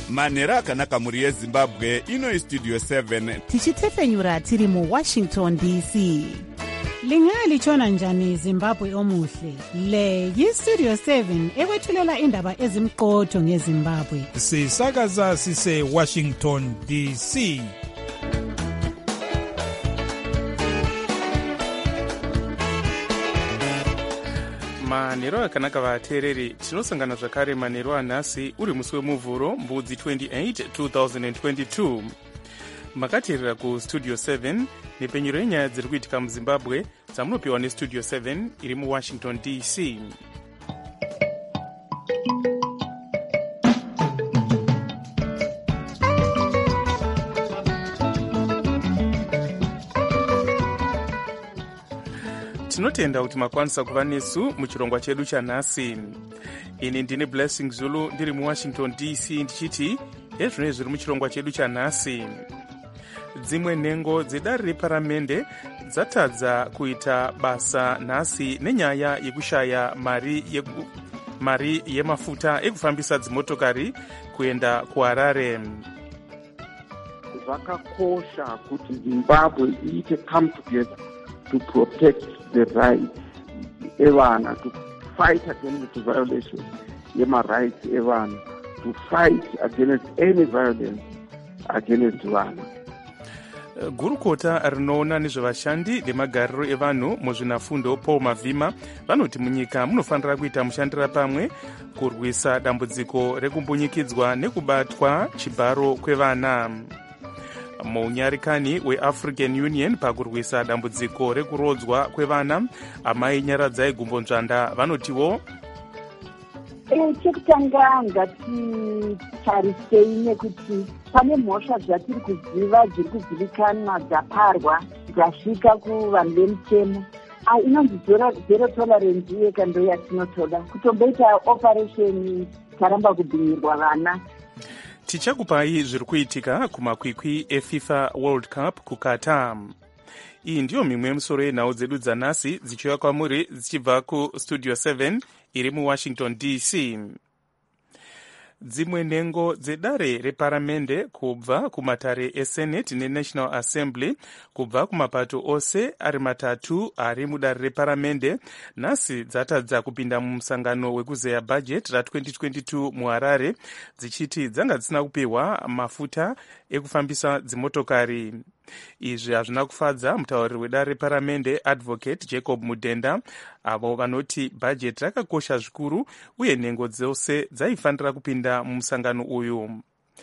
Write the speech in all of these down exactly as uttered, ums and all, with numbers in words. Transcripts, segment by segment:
manhero akanaka mhuri yezimbabwe. ino istudio seven tichitefenyura tiri muwashington D C. Lingalitshona njani Zimbabwe omuhle? Le yistudio seven ekwethulela indaba ezimqotho ngeZimbabwe. Sisakaza sise Washington D C. manhero akanaka vateereri, tinosangana zvakare manhero anhasi uri musi wemuvhuro mbudzi twenty-eight twenty twenty-two. makateerera kustudio seven nepenyero yenyaya dziri kuitika muzimbabwe dzamunopiwa nestudio seven iri muwashington D C. tinotenda kuti makwanisa kuva nesu muchirongwa chedu chanhasi. ini ndine Blessing Zulu ndiri muwashington D C ndichiti ezvinoi zviri muchirongwa chedu chanhasi. dzimwe nhengo dzedare reparamende dzatadza kuita basa nhasi nenyaya yekushaya mari, yeku, mari yemafuta ekufambisa dzimotokari kuenda kuHarare. Zvakakosha kuti Zimbabwe iite come together to protect the rights evana, to fight against the violation yema rights evana, to fight against any violence against vana. gurukota rinoona nezvevashandi nemagariro evanhu muzvinafundo Paul Mavhima vanoti munyika munofanira kuita mushandira pamwe kurwisa dambudziko rekumbunyikidzwa nekubatwa chibharo kwevana. munyarikani weAfrican Union pakurwisa dambudziko rekurodzwa kwevana, amai Nyaradzai Gumbonzvanda vanotiwo chekutanga ngatitarisei nekuti pane mhosva dzatiri kuziva dziri kuzivikanwa dzaparwa dzasvika kuvanhu vemutemo. inonzi zero tolerance yeka ndo yatinotoda kutomboita operation taramba kubhinyirwa vana. tichakupai zviri kuitika kumakwikwi eFIFA World Cup kuQatar. iyi ndiyo mimwe yemusoro yenhau dzedu dzanhasi dzichiuya kwamuri dzichibva kustudio seven iri muwashington D C. dzimwe nhengo dzedare reparamende kubva kumatare eSenate neNational Assembly kubva kumapato ose ari matatu ari mudare reparamende nhasi dzatadza kupinda mumusangano wekuzeya bhajeti ratwenty twenty-two muHarare dzichiti dzanga dzisina kupiwa mafuta ekufambisa dzimotokari. izvi hazvina kufadza mutauriri wedare reparamende Advocate Jacob Mudenda, avo vanoti bhajeti rakakosha zvikuru uye nhengo dzose dzaifanira kupinda mumusangano uyu.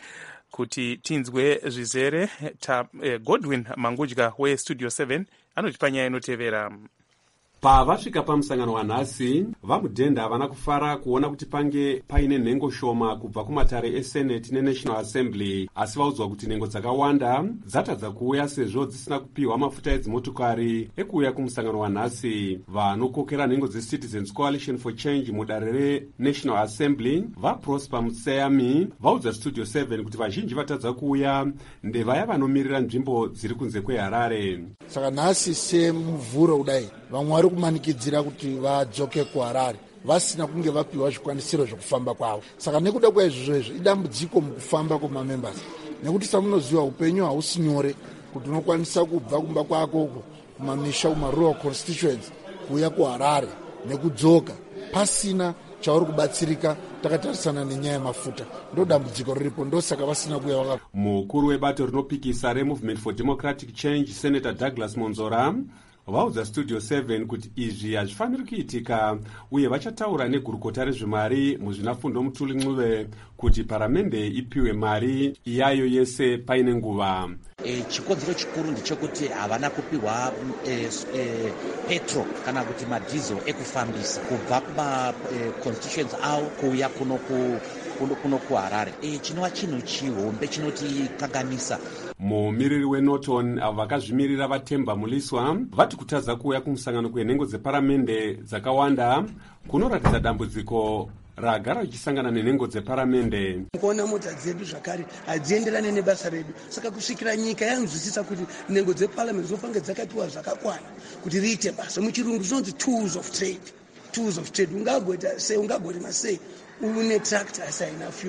kuti tinzwe zvizere ta, eh, Godwin Mangudya westudio seven anoti panyaya inotevera. pavasvika pamusangano wanhasi vaMudenda havana kufara kuona kuti pange paine nhengo shoma kubva kumatare eSenate neNational Assembly, asi vaudzwa kuti nhengo dzakawanda dzatadza kuuya sezvo dzisina kupiwa mafuta edzimotokari ekuuya kumusangano wanhasi. vanokokera nhengo dzeCitizens Coalition for Change mudare reNational Assembly vaProsper Mutseyami vaudza Studio seven kuti vazhinji vatadza kuuya ndevaya vanomirira nzvimbo dziri kunze kweHarare. saka nhasi semuvhuro kudai vamwe vari kumanikidzira kuti vadzoke kuHarare vasina kunge vapiwa zvikwanisiro zvokufamba kwavo. saka nekuda kwaizvozvo idambudziko mukufamba kwemamembers, nekuti samunoziva upenyu hausi nyore kuti unokwanisa kubva kumba kwako kumamisha kumarural constituents kuuya kuHarare nekudzoka pasina chauri kubatsirika takatarisana nenyaya yemafuta. ndo dambudziko riripo, ndo saka vasina kuuya waka. mukuru webato rinopikisa reMovement for Democratic Change Senator Douglas Monzora vaudza Studio seven kuti izvi hazvifaniri kuitika uye vachataura negurukota rezvemari muzvinafundo Mutuli Ncube kuti paramende ipiwe mari iyayo yese paine nguva. E, chikonzero chikuru ndechekuti havana kupiwa e, e, petro kana kuti madhizo ekufambisa kubva kuma e, constituents avo kuuya kuno ku kuno kuHarare. e, chinova chinhu chihombe chinotikanganisa. mumiriri weNorton avo vakazvimirira vaTemba Muliswa vati kutadza kuuya kumusangano kwenhengo dzeparamende dzakawanda kunoratidza dambudziko ragara richisangana nenhengo dzeparamende. kuona mota dzedu zvakare hadzienderane nebasa redu, saka kusvikira nyika yanzwisisa kuti nhengo dzeparamende dzofanira dzakapiwa zvakakwana kuti riite basa. muchirungu zvinonzi tools of trade. tools of trade ungagoita sei, ungagorima sei une tractor asi haina fuel,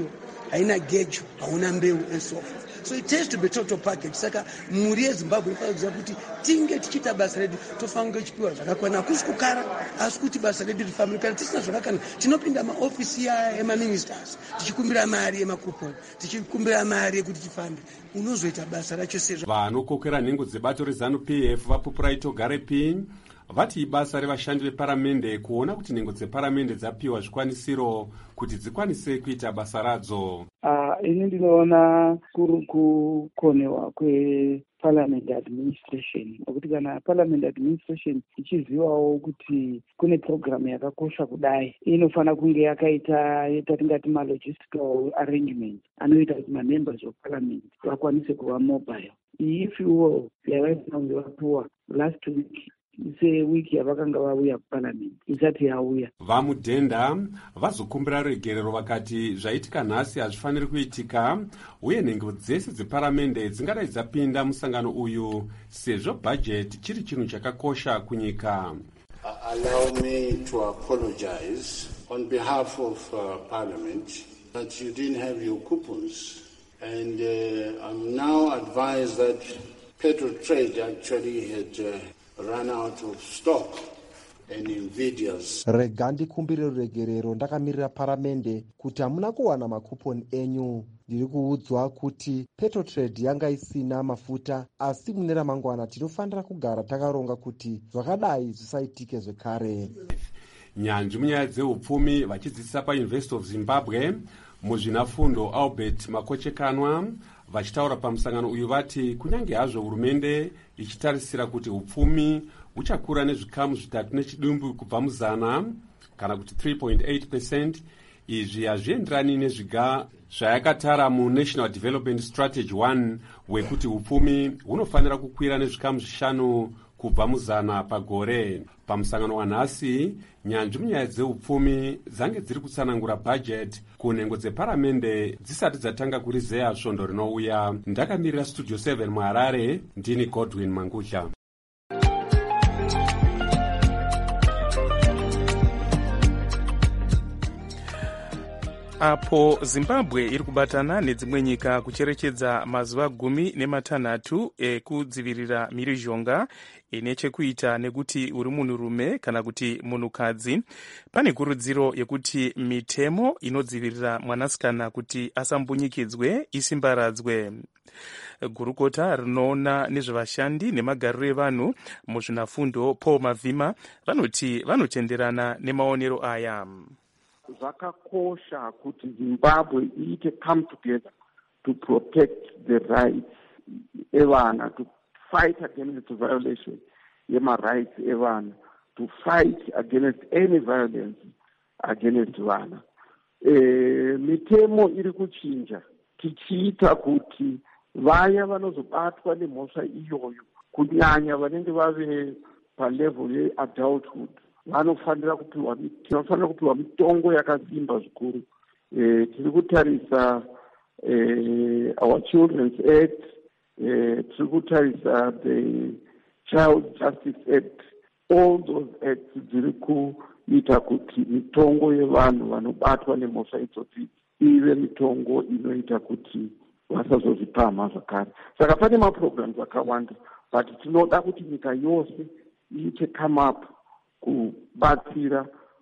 haina gejo, hauna mbeu and so forth. So it has to be total package. Saka mhuri yeZimbabwe inofanira kuti tinge tichiita basa redu tofanira kuchipiwa zvakakwana, hakusi kukara asi kuti basa redu rifambire. Kana tisina zvakakwana tinopinda maofisi emaministers tichikumbira mari yemakuponi, tichikumbira mari yekuti tifambe, unozoita basa racho sezvo. Vanokokera nhengo dzebato reZANU-P F vapupura itogarepi vati ibasa revashandi veparamende kuona kuti nhengo dzeparamende dzapiwa zvikwanisiro kuti dzikwanise kuita basa radzo. Uh, ini ndinoona kuri kukonewa kweparliament administration, nokuti kana parliament administration ichizivawo kuti kune programu yakakosha kudai, inofanira kunge yakaita yatingati malogistical arrangement anoita kuti mamembers of parliament vakwanise kuva mobile. If iwo yavaisina kunge vapuwa last week sewiki yavakanga vauya kuparliament isati yauya, vamudhenda vazokumbira regerero vakati zvaitika nhasi hazvifaniri kuitika uye nhengo dzese dzeparamende dzingadai dzapinda musangano uyu sezvo bhajeti chiri chinhu chakakosha kunyika. Uh, allow me to apologize on behalf of uh, Parliament that you didn't have your coupons, and uh, I'm now advised that Petro Trade actually had uh, run out of stock and invidious. Rega ndikumbire ruregerero ndakamirira paramende kuti hamuna kuwana makuponi enyu. Ndiri kuudzwa kuti Petrotrade yanga isina mafuta, asi mune ramangwana tinofanira kugara takaronga kuti zvakadai zvisaitike zvekare. Nyanzvi munyaya dzeupfumi vachidzidzisa paUniversity of Zimbabwe muzvinafundo Albert Makochekanwa vachitaura pamusangano uyu vati kunyange hazvo hurumende ichitarisira kuti upfumi uchakura nezvikamu zvitatu nechidumbu kubva muzana kana kuti three point eight percent, izvi hazvienderani nezviga zvayakatara muNational Development Strategy one wekuti upfumi hunofanira kukwira nezvikamu zvishanu kubva muzana pagore. Pamusangano wanhasi nyanzvi munyaya dzeupfumi dzange dziri kutsanangura bhajeti kunhengo dzeparamende dzisati dzatanga kurizeya svondo rinouya. Ndakamirira Studio seven muHarare, ndini Godwin Mangudla. Apo Zimbabwe iri kubatana nedzimwe nyika kucherechedza mazuva gumi nematanhatu ekudzivirira mhirizhonga ine chekuita nekuti uri munhurume kana kuti munhukadzi. Pane kurudziro yekuti mitemo inodzivirira mwanasikana kuti asambunyikidzwe isimbaradzwe. Gurukota rinoona nezvevashandi nemagariro evanhu muzvinafundo Paul Mavhima vanoti vanotenderana nemaonero aya. Zvakakosha kuti Zimbabwe iite come together to protect the rights evana, to fight against the violation yema rights evana, to fight against any violence against vana. E, mitemo iri kuchinja tichiita kuti vaya vanozobatwa nemhosva iyoyo kunyanya vanenge vave palevel yeadulthood vanofanira kupiwa tinofanira kupiwa mitongo yakasimba zvikuru. E, tiri kutarisa e, our Children's Act, e, tiri kutarisa the Child Justice Act. All those acts dziri kuita kuti mitongo yevanhu vanobatwa nemhosva idzodzi ive mitongo inoita kuti vasazozvipama zvakare. Saka pane maprograms akawanda, but tinoda kuti nyika yose iite come up kubatsira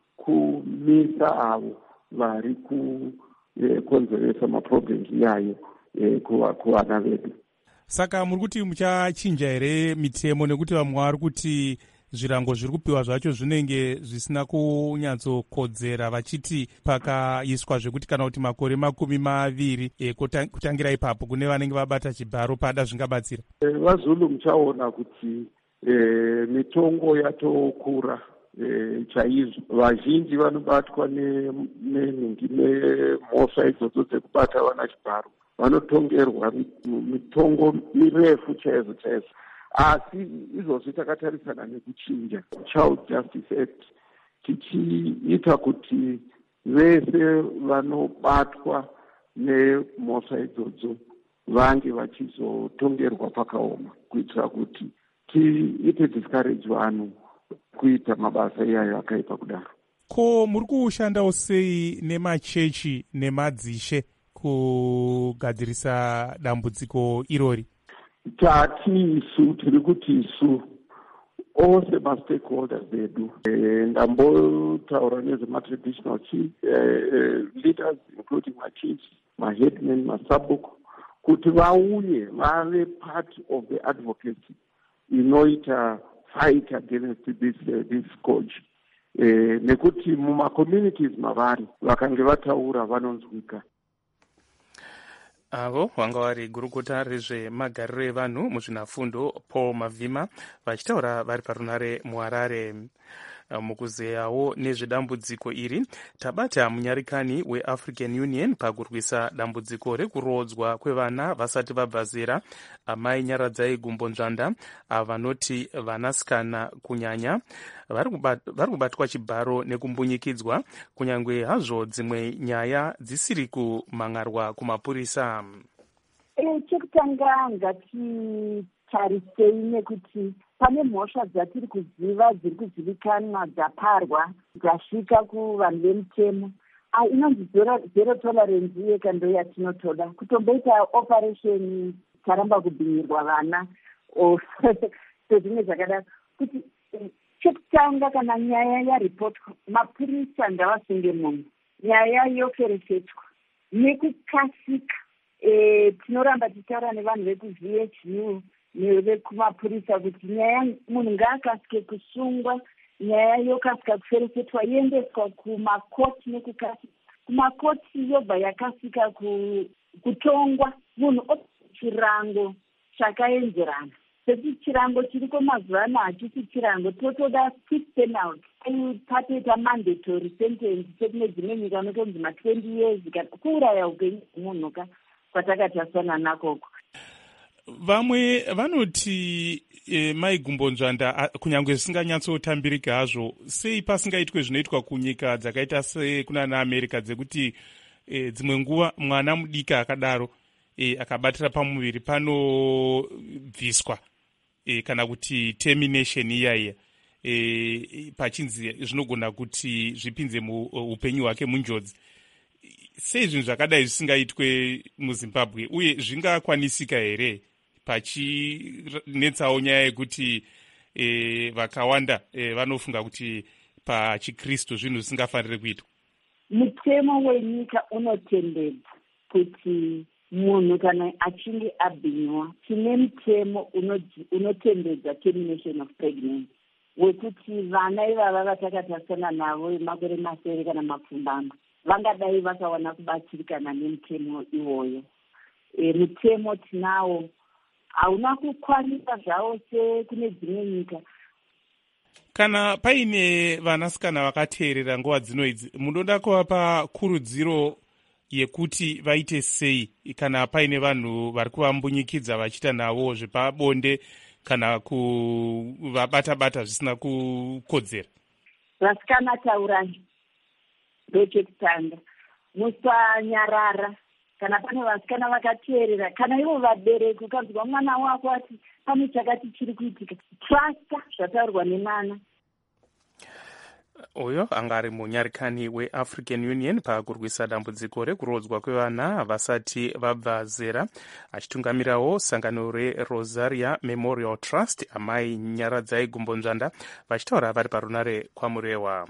kumisa avo vari kukonzeresa maproblems iyayo kuvana vedu. Saka muri kuti muchachinja here mitemo, nekuti vamwe vari kuti zvirango zviri kupiwa zvacho zvinenge zvisina kunyatsokodzera, vachiti pakaiswa zvekuti kana kuti makore makumi maviri e, kutangira ipapo kune vanenge vabata chibharo pada zvingabatsira. E, vaZulu muchaona kuti e, mitongo yatokura e, chaizvo. Vazhinji vanobatwa nenhingi nemhosva idzodzo dzekubata vana chibharo vanotongerwa mitongo mirefu chaizvo chaizvo. Asi izvozvi takatarisana nekuchinja Child Justice Act tichiita kuti vese vanobatwa nemhosva idzodzo vange vachizotongerwa pakaoma, kuitira kuti tiite discourage vanhu kuita mabasa iyayo akaipa kudaro. Ko muri kushandawo sei nemachechi nemadzishe kugadzirisa dambudziko irori? Tati isu tiri kuti isu all sema-stakeholders vedu ndambotaura nezvema-traditional chief leaders including ma-chiefs, ma-headmen, ma-sabuk kuti vauye vave part of the advocacy inoita fight against this uh, this scourge. Eh, nekuti muma-communities mavari vakange vataura vanonzwika. avo vanga vari gurukota rezvemagariro evanhu muzvinafundo Paul Mavhima vachitaura vari parunare muHarare. Mukuzeyawo nezvedambudziko iri, tabata munyarikani weAfrican Union pakurwisa dambudziko rekurodzwa kwevana vasati vabva zera, amai Nyaradzai Gumbonzvanda, vanoti vanasikana kunyanya vari kubatwa chibharo nekumbunyikidzwa, kunyange hazvo dzimwe nyaya dzisiri kumangarwa kumapurisa. E, chekutanga ngatitarisei nekuti pane mhosva dzatiri kuziva dziri kuzivikanwa dzaparwa dzasvika kuvanhu vemutemo. Inonzi zero tolerance yeka ndo yatinotoda kutomboita operation taramba kubhinyirwa vana sezvimwe zvakadaro. Kuti chekutanga kana nyaya yaripotwa mapurisa ngavasunge munhu, nyaya yoferefetwa nekukasika. E, tinoramba tichitaura nevanhu veku-V H U nevekumapurisa kuti nyaya munhu ngaakasike kusungwa, nyaya yokasika kuferefetwa iendeswa kumakoti nekukasika. Kumakoti yobva yakasika kutongwa, munhu opa chirango chakaenzerana. Sekuti chirango chiriko mazuva ano hachisi chirango, totoda six penalty, patoita mandatory sentence sekune dzimwe nyika unotonzi ma twenty years kuuraya upenyu hwemunhu ka kwatakatasana nakoko. Vamwe vanoti e, Mai Gumbonzvanda kunyange zvisinganyatsotambirika hazvo, sei pasingaitwe zvinoitwa kunyika dzakaita sekunana America dzekuti e, dzimwe nguva mwana mudika akadaro e, akabatira pamuviri panobviswa e, kana kuti termination iyaiya e, pachinzi zvinogona kuti zvipinze muupenyu hwake munjodzi. Sei zvinhu zvakadai zvisingaitwe muZimbabwe, uye zvingakwanisika here pachinetsawo nyaya yekuti e, vakawanda e, vanofunga kuti pachikristu zvinhu zvisingafaniri kuitwa? Mutemo wenyika unotendedza kuti munhu kana achinge abhinywa, tine mutemo unotendedza termination of pregnancy wekuti vana ivava vatakatasana navo makore masere kana mapfumbamwe vangadai vakawana kubatsirikana nemutemo iwoyo. E, mutemo tinawo hauna kukwanisa zvawo sekune dzimwe nyika. Kana paine vanasikana vakateerera nguva dzino idzi, munoda kuvapa kurudziro yekuti vaite sei kana paine vanhu vari kuvambunyikidza vachiita navo zvepabonde kana kuvabata-bata zvisina kukodzera? Vasikana taurani ndechekutanga, musanyarara kana pane vasikana vakateerera, kana ivo vabereki ukanzwa mwana wako ati pane chakati chiri kuitika, trasta zvataurwa nemwana. Uyo anga ari munyarikani weAfrican Union pakurwisa dambudziko rekurodzwa kwevana vasati vabva zera, achitungamirawo sangano reRosaria Memorial Trust, amai Nyaradzai Gumbonzvanda vachitaura vari parunare kwaMurewa.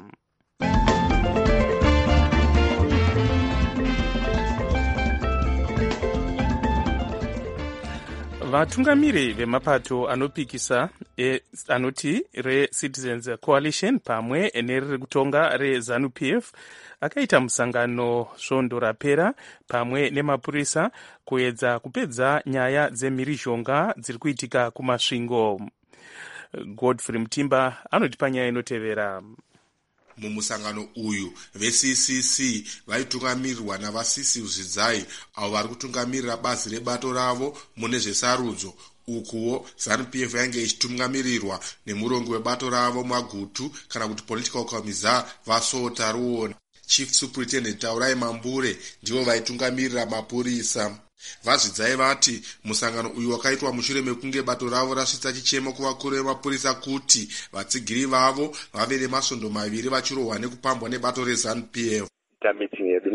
Vatungamiri vemapato anopikisa e, anoti reCitizens Coalition pamwe neriri kutonga reZANU-P F akaita musangano svondo rapera pamwe nemapurisa kuedza kupedza nyaya dzemhirizhonga dziri kuitika kumasvingo. Godfrey Mutimba anotipa nyaya inotevera. Mumusangano uyu ve-C C C vaitungamirirwa navasisi Zvidzai avo vari kutungamirira bazi rebato ravo mune zvesarudzo. Ukuwo ZANU-P F yange ichitungamirirwa nemurongo webato ravo Magutu kana kuti political commissar Vasota Ruona. Chief Superintendent Taurai Mambure ndivo vaitungamirira mapurisa. Vazvidzai vati musangano uyu wakaitwa mushure mekunge bato ravo rasvitsa chichemo kuvakuru vemapurisa kuti vatsigiri vavo vave nemasvondo maviri vachirohwa nekupambwa nebato reZANU-P F. Meeting yedu navo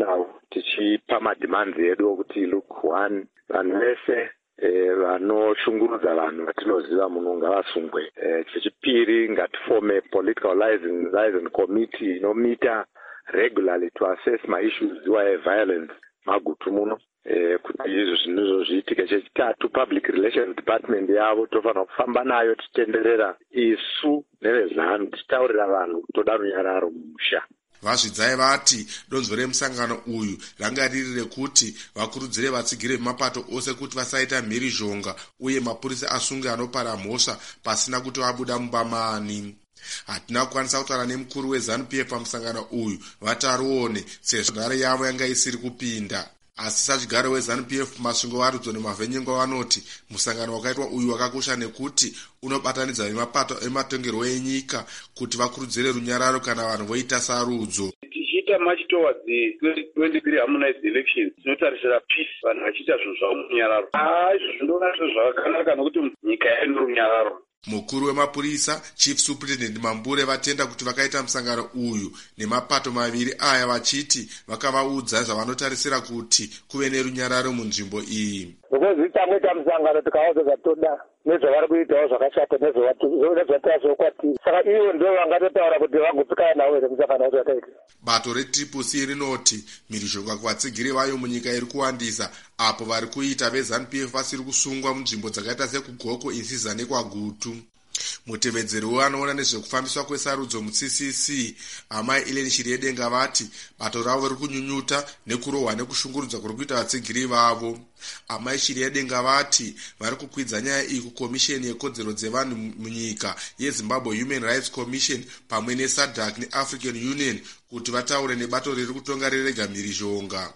tichipa madhimanzi edu okuti look one, vanhu vese vanoshungurudza vanhu vatinoziva muno ngavasungwe. Chechipiri, ngatifome political liaison committee inomita regularly to assess maissues iwaye violence magutu muno kuti izvo zvinhu zviitike. Chechitatu, public relations department yavo tofanira kufamba nayo titenderera isu nevezanu tichitaurira vanhu kutoda runyararo mumusha. Vazvidzai vati donzvo remusangano uyu ranga riri rekuti vakurudzire vatsigiri vemapato ose kuti vasaita mhirizhonga uye mapurisa asunge anopara mhosva pasina kuti vabuda mubamani. Hatina kukwanisa kutaura nemukuru weZANU P F pamusangano uyu vataruone sezvo nhare yavo yanga isiri kupinda. Asi sachigaro weZANU P F Masvingo Varudzo nemavhenyengo vanoti musangano wakaitwa uyu wakakosha nekuti unobatanidza vemapato ematongerwo enyika kuti vakurudzire runyararo kana vanhu voita sarudzo. Tichiita march towards the twenty twenty-three harmonized elections tinotarisira peace, vanhu vachiita zvinhu zvavo murunyararo. Ah, izvo zvinoona sezvakanaka nokuti nyika yaino runyararo. Mukuru wemapurisa Chief Superintendent Mambure vatenda kuti vakaita musangano uyu nemapato maviri aya vachiti vakavaudza zvavanotarisira kuti kuve nerunyararo munzvimbo iyi. Because tamweta musangano tikaudza zvatoda nezvavari kuitawo zvakashata nezvatazvokwatira. Saka ivo ndio vangatotaura kuti vagopikana nawo musangano wataita. Bato reTriple C rinoti mhirizhonga kuvatsigiri vayo munyika iri kuwandisa apo vari kuita veZANU P F vasiri kusungwa munzvimbo dzakaita sekugoko, Insiza nekwagutu. Mutevedzeri wanoona nezvekufambiswa kwesarudzo mu-C C C amai Ellen Shiriedenga vati bato ravo riri kunyunyuta nekurohwa nekushungurudza kuri kuita vatsigiri vavo. Amai Shiriedenga vati vari kukwidza nyaya iyi kukomisheni yekodzero dzevanhu munyika yeZimbabwe Human Rights Commission pamwe neSADC neAfrican Union kuti vataure nebato riri kutonga rirega mhirizhonga.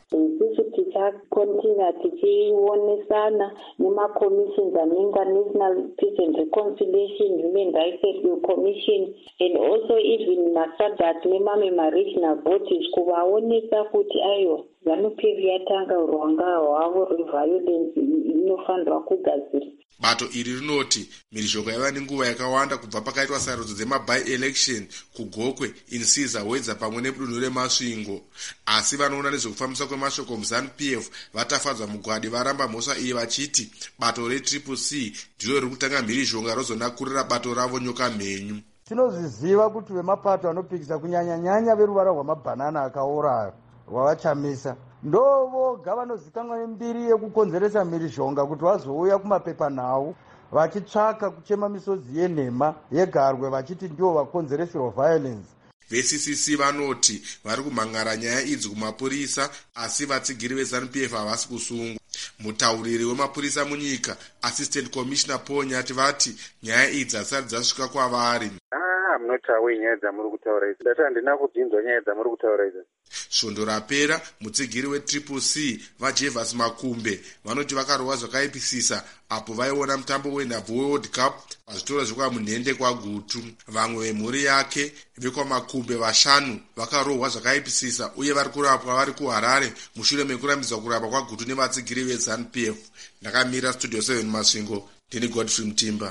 Continue tichionesana nema-commissions anenga National Peace and Reconciliation, Human Rights Commission, and also even ma-SADC nemamwe ma-regional bodies kuvaonesa kuti aiwa ZANU P F yatanga rwanga hwavo rweviolence inofanirwa kugadzirwa. Bato iri rinoti mhirizhonga yava nenguva yakawanda kubva pakaitwa sarudzo dzema-by-election kugokwe, Insiza, Wedza pamwe nedunhu reMasvingo. Asi vanoona nezvekufambiswa kwemashoko muZANU P F vatafadzwa mugwadi varamba mhosva iyi vachiti bato reTriple C ndiro riri kutanga mhirizhonga rozonakurira bato ravo nyoka mhenyu. Tinozviziva kuti vemapato anopikisa kunyanya-nyanya veruvara rwamabhanana akaora rwavachamisa ndovoga vanozikanwa nembiri yekukonzeresa mhirizhonga kuti vazouya kumapepanhau vachitsvaka kuchema misodzi yenhema yegarwe vachiti ndio vakonzeresirwa violence. Ve-C C C vanoti vari kumhangara nyaya idzi kumapurisa asi vatsigiri veZANU P F havasi kusungwa. Mutauriri wemapurisa munyika Assistant Commissioner Paul Nyati vati nyaya idzi hadzisati dzasvika kwavari. Ah, munotaura nyaya dzamuri kutaura idzi. Data handina kubvinzwa nyaya dzamuri kutaura idzi. Svondo rapera mutsigiri weTriple C vaJevas Makumbe vanoti vakarohwa zvakaipisisa apo vaiona mutambo wenhabvu weWorld Cup pazvitoro zvekwamunhende kwagutu. Vamwe vemhuri yake vekwamakumbe vashanu vakarohwa zvakaipisisa uye vari kurapwa vari kuHarare mushure mekurambidzwa kurapa kwagutu nevatsigiri veZANU P F. Ndakamira Studio seven Masvingo, ndini Godfrey Mutimba.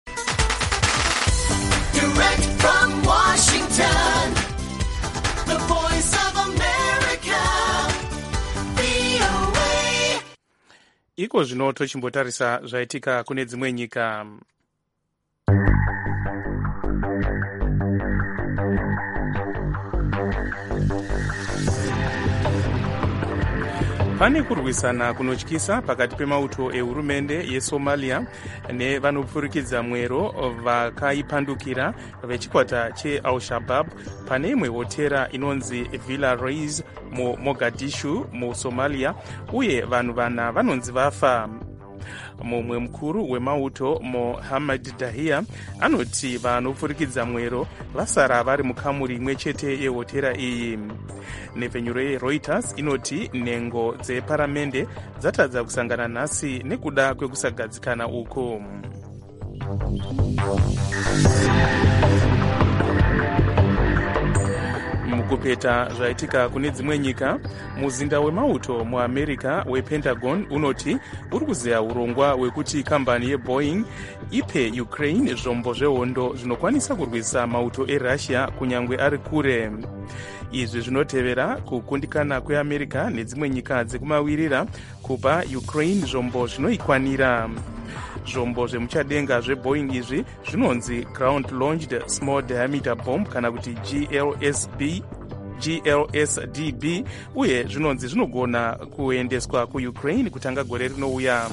Direct from Washington, the voice of America, V O A. Iko zvino tochimbotarisa zvaitika kune dzimwe nyika. Pane kurwisana kunotyisa pakati pemauto ehurumende yeSomalia nevanopfurikidza mwero vakaipandukira vechikwata cheAl-Shabaab pane imwe hotera inonzi Villa Reis muMogadishu muSomalia uye vanhu vana vanonzi vafa. Mumwe mukuru wemauto Mohamed Dahia anoti vanopfurikidza mwero vasara vari mukamuri imwe chete yehotera iyi. Nepfenyuro yeReuters inoti nhengo dzeparamende dzatadza kusangana nhasi nekuda kwekusagadzikana uko. kupeta zvaitika kune dzimwe nyika, muzinda wemauto muamerica wepentagon unoti uri kuzeya urongwa hwekuti kambani yeboeing ipe ukraine zvombo zvehondo zvinokwanisa kurwisa mauto erussia kunyange ari kure. Izvi zvinotevera kukundikana kweamerica nedzimwe nyika dzekumawirira kupa ukraine zvombo zvinoikwanira. Zvombo zvemuchadenga zveboeing izvi zvinonzi ground launched small diameter bomb kana kuti G L S B G L S D B, uye zvinonzi zvinogona kuendeswa kuukraine kutanga gore rinouya.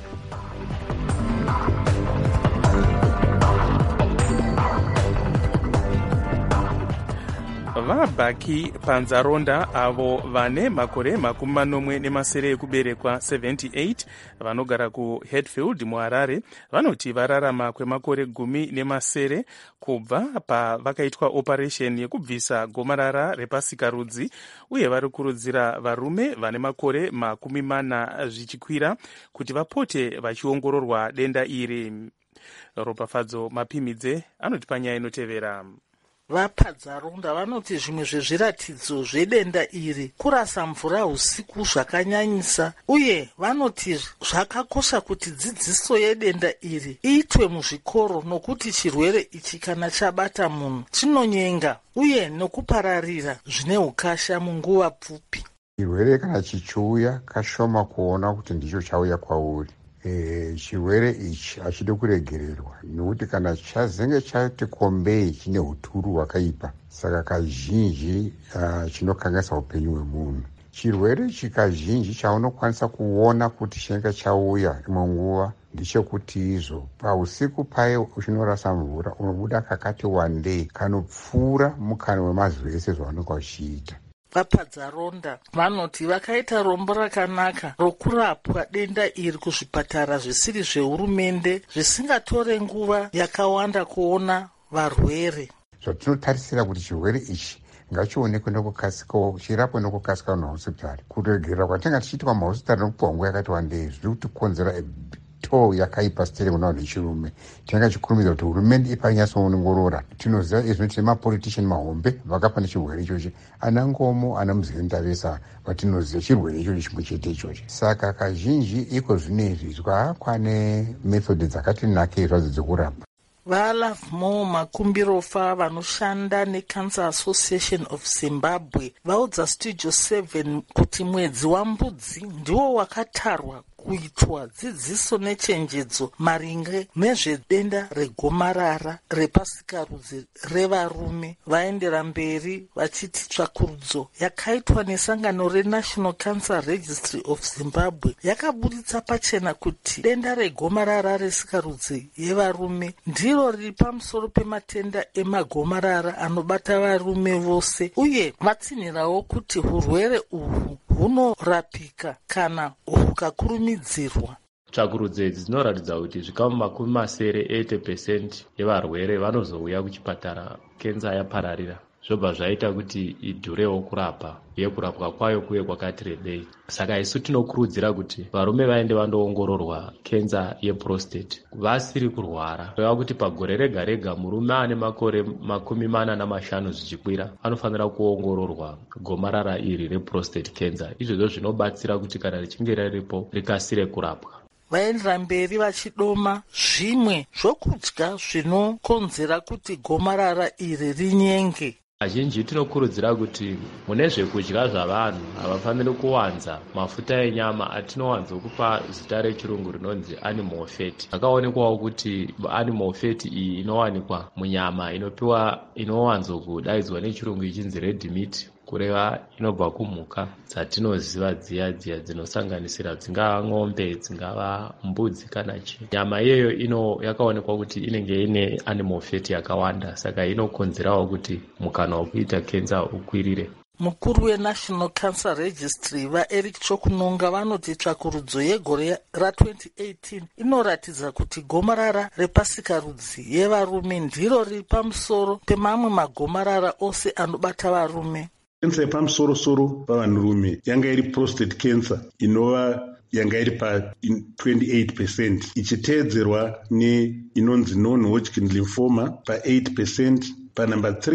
Vabhaki panzaronda avo vane makore makumi manomwe nemasere ekuberekwa seventy-eight vanogara kuHatfield muHarare vanoti vararama kwemakore gumi nemasere kubva pavakaitwa operation yekubvisa gomarara repasikarudzi, uye vari kurudzira varume vane makore makumi mana zvichikwira kuti vapote vachiongororwa denda iri. Ropafadzo Mapimidze anoti panyaya inotevera. Vapadzaronda vanoti zvimwe zvezviratidzo zvedenda iri kurasa mvura usiku zvakanyanyisa, uye vanoti zvakakosha kuti dzidziso yedenda iri iitwe muzvikoro, nokuti chirwere ichi kana chabata munhu chinonyenga uye nokupararira zvine ukasha munguva pfupi. Chirwere kana chichiuya kashoma kuona kuti ndicho chauya kwauri. E, chirwere ichi hachidi kuregererwa, nokuti kana chazenge chati kombei chine huturu hwakaipa, saka kazhinji uh, chinokanganisa upenyu hwemunhu. Chirwere chikazhinji chaunokwanisa kuona kuti chinenge chauya imwe nguva ndechekuti izvo pausiku paye uchinorasa mvura unobuda kakati wandei kanopfuura mukana wemazuva ese zvaunenge uchiita. Vapadzaronda vanoti vakaita rombo rakanaka rokurapwa denda iri kuzvipatara zvisiri zvehurumende zvisingatore nguva yakawanda kuona varwere. Zvatinotarisira kuti chirwere ichi ngachionekwe nekukasika, chirapwe nekukasika mumahospitari. Kuregerera kwatinga tichiitwa mumahospitari nekupuwa nguva yakati wandei zviri kutikonzera to yakaipa sitiri kuna vanhu vechirume. Tinenge chikurumidza kuti hurumende ipanyatsoongorora. Tinoziva izvi kuti mapolitician mahombe vakapa nechirwere ichochi, ana ngomo, ana muzendavesa vatinoziva chirwere ichochi chimwe chete ichochi. Saka kazhinji iko zvinezvi zvakwane method dzakati nakei zvadzo dzekurapa. Valavmo Makumbirofa vanoshanda neCancer Association of Zimbabwe vaudza Studio seven kuti mwedzi wambudzi ndiwo wakatarwa kuitwa dzidziso nechenjedzo maringe nezvedenda regomarara repasikarudzi revarume. Vaendera mberi vachiti tsvakurudzo yakaitwa nesangano reNational Cancer Registry of Zimbabwe yakabuditsa pachena kuti denda regomarara resikarudzi yevarume ndiro riri pamusoro pematenda emagomarara anobata varume vose, uye vatsinhirawo kuti urwere uhwu hunorapika kana hukakurumidzirwa. Tsvakurudzo idzi dzinoratidza kuti zvikamu makumi masere eighty percent yevarwere vanozouya kuchipatara kenza yapararira, zvobva zvaita kuti idhurewo kurapa, uye kurapwa kwayo kuye kwakati rebei. Saka isu tinokurudzira kuti varume vaende vandoongororwa kenza yeprostate vasiri kurwara. Reva kuti pagore rega rega murume ane makore makumi mana namashanu zvichikwira anofanira kuongororwa gomarara iri reprostate cancer. Izvozvo zvinobatsira kuti kana richinge riripo rikasire kurapwa. Vaendera mberi vachidoma zvimwe zvokudya zvinokonzera kuti gomarara iri rinyenge. Azhinji tinokurudzira kuti mune zvekudya zvavanhu havafaniri kuwanza mafuta enyama atinowanza kupa zita rechirungu rinonzi animal fat. Akaonekwawo kuti animal fat iyi inowanikwa munyama inopiwa inowanzo kudaidzwa nechirungu ichinzi red meat, kureva inobva kumhuka dzatinoziva dziya dziya dzinosanganisira dzingava ng'ombe, dzingava mbudzi kana chii. Nyama iyoyo ino yakaonekwa kuti inenge ine animal fat yakawanda, saka inokonzerawo kuti mukana wekuita kenza ukwirire. Mukuru weNational Cancer Registry vaEric Chokunonga vanoti tsvakurudzo yegore ratwenty eighteen inoratidza kuti gomarara repasikarudzi yevarume ndiro riri pamusoro pemamwe magomarara ose anobata varume. Kensa yepamusoro-soro pavanhurume yanga iri prostate cancer inova yanga iri pa twenty-eight percent, ichiteedzerwa neinonzi non-Hodgkin lymphoma pa eight percent, pa number three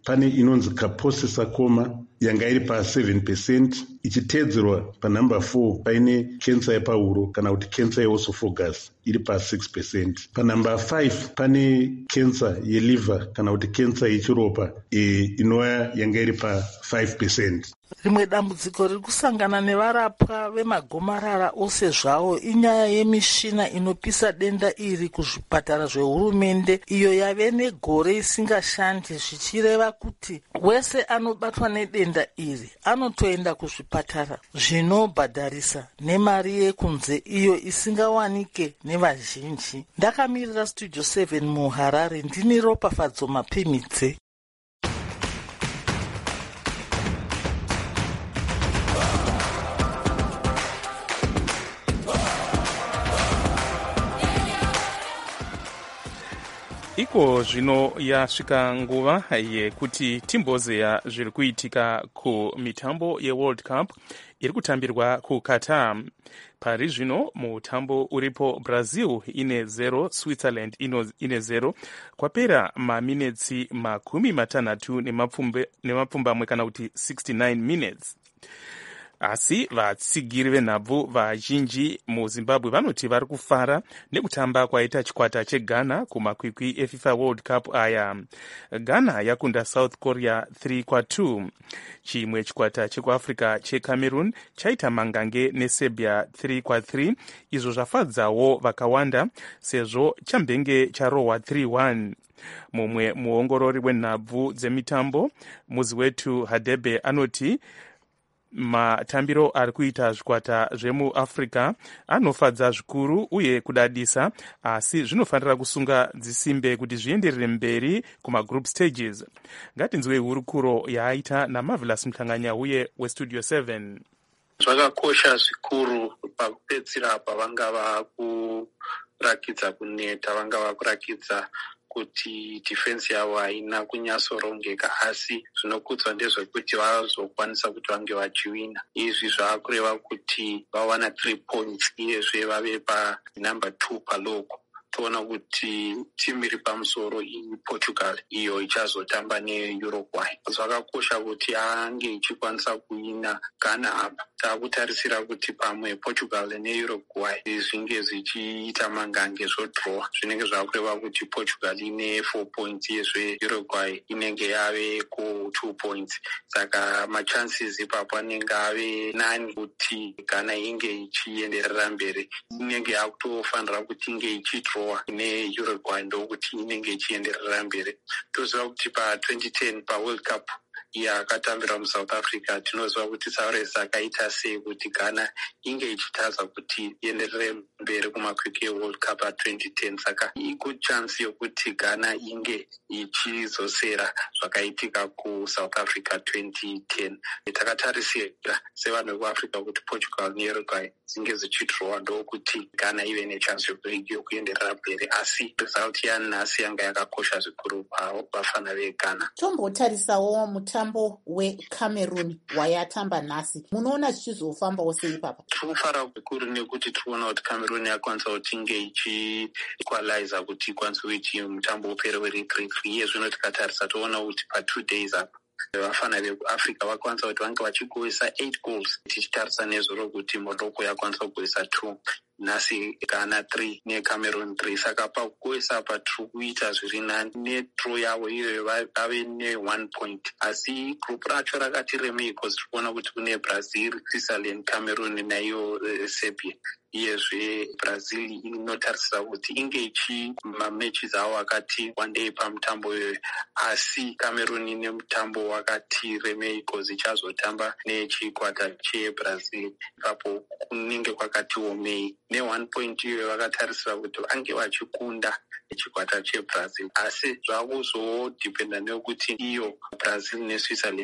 pane inonzi Kaposi Sakoma yanga iri pa7 percent ichitedzerwa panumber four paine kensa yepahuro kana kuti kensa yeosophagus iri pa6 percent. Panumber five pane kensa yeliver kana kuti kensa yechiropa e, inova yanga iri pa5 percent. Rimwe dambudziko riri kusangana nevarapwa vemagomarara ose zvawo inyaya yemishina inopisa denda iri kuzvipatara zvehurumende iyo yave negore isingashandi, zvichireva kuti wese anobatwa nedenda iri anotoenda kuzvipatara zvinobhadharisa nemari yekunze iyo isingawanike nevazhinji. Ndakamirira Studio seven muHarare, ndini Ropafadzo Mapimidze. Iko zvino yasvika nguva yekuti timbozeya zviri kuitika kumitambo yeWorld Cup iri kutambirwa kuQatar. Pari zvino mutambo uripo Brazil ine zero, Switzerland ino ine zero. Kwapera maminetsi makumi matanhatu nemapfumbamwe kana kuti sixty-nine minutes. Asi vatsigiri venhabvu vazhinji muZimbabwe vanoti vari kufara nekutamba kwaita chikwata cheGhana kumakwikwi eFIFA World Cup aya. Ghana yakunda South Korea three kwa two. Chimwe chikwata chekuAfrica cheCameroon chaita mangange neSerbia three kwa three. Izvo zvafadzawo vakawanda sezvo chambenge charohwa three one. Mumwe muongorori wenhabvu dzemitambo muzi wetu Hadebe anoti matambiro ari kuita zvikwata zvemuAfrica anofadza zvikuru uye kudadisa, asi zvinofanira kusunga dzisimbe kuti zvienderere mberi kumagroup stages. Ngatinzwe hurukuro yaaita naMarvelous Mhlanganya uye weStudio seven. Zvakakosha zvikuru pakupedzisira pavanga vakurakidza kuneta, vanga vakurakidza kuti defense yavo haina kunyatsorongeka, asi zvinokudzwa ndezvekuti vazokwanisa kuti vange vachiwina. Izvi zvaakureva kuti vawana three points iyezve vave panumber two paloko. Toona kuti timu iri pamusoro iPortugal iyo ichazotamba neUruguay. Zvakakosha kuti ange ichikwanisa kuwina Ghana apa. Taakutarisira kuti pamwe Portugal neUruguay zvinge zvichiita mangange zvodrowa, zvinenge zvakureva kuti Portugal ine four points yezve Uruguay inenge yave ku two points. Saka machances ipapo anenge ave nani kuti Ghana inge ichienderera mberi. Inenge yakutofanira kuti inge ichidrowa neUruguay ndokuti inenge ichienderera mberi. Toziva kuti pa twenty ten paWorld Cup yakatambira muSouth Africa tinoziva kuti Saurez akaita sei kuti Ghana inge ichitaza kuti ienderere mberi kumakwikwi eWorld Cup a twenty ten. Saka good chance yokuti Ghana inge ichizosera zvakaitika kuSouth Africa twenty ten. Takatarisira sevanhu vekuAfrica kuti Portugal neUruguay dzinge zichidrowa ndokuti Ghana ive nechance yokuenderera mberi, asi result yanhasi yanga yakakosha zvikuru pavo vafana veGhana. Tombotarisawo mutambo weCameroon wayatamba nhasi, munoona zvichizofambawo sei papa? Tirikufara zvikuru nekuti tirikuona kuti Cameroon yakwanisa kuti inge ichiequaliza kuti ikwanise kuti mutambo upere weri three three. Iye zvino tikatarisa toona kuti pa two days apa vafana veAfrica vakwanisa kuti vange vachigoisa eight goals. Tichitarisa nezvoro kuti Morocco yakwanisa kugoisa two, nhasi Ghana three neCameroon three. Saka pakugoisa apa tiri kuita zviri nani. Nedraw yavo iyoyo vave ne one point, asi group racho rakati remei because tirikuona kuti kune Brazil, Switzerland, Cameroon naiyo uh, Serbia. Iyezve Brazil inotarisira kuti inge ichi mamatches avo wakati wandei pamutambo iyoyo, asi Cameroon ine mutambo wakati remei because ichazotamba nechikwata cheBrazil. Ipapo kunenge kwakati omei. Ne one point iyoyo vakatarisira kuti vange vachikunda chikwata cheBrazil, asi zvakuzodhipenda nekuti iyo Brazil neSwitzerland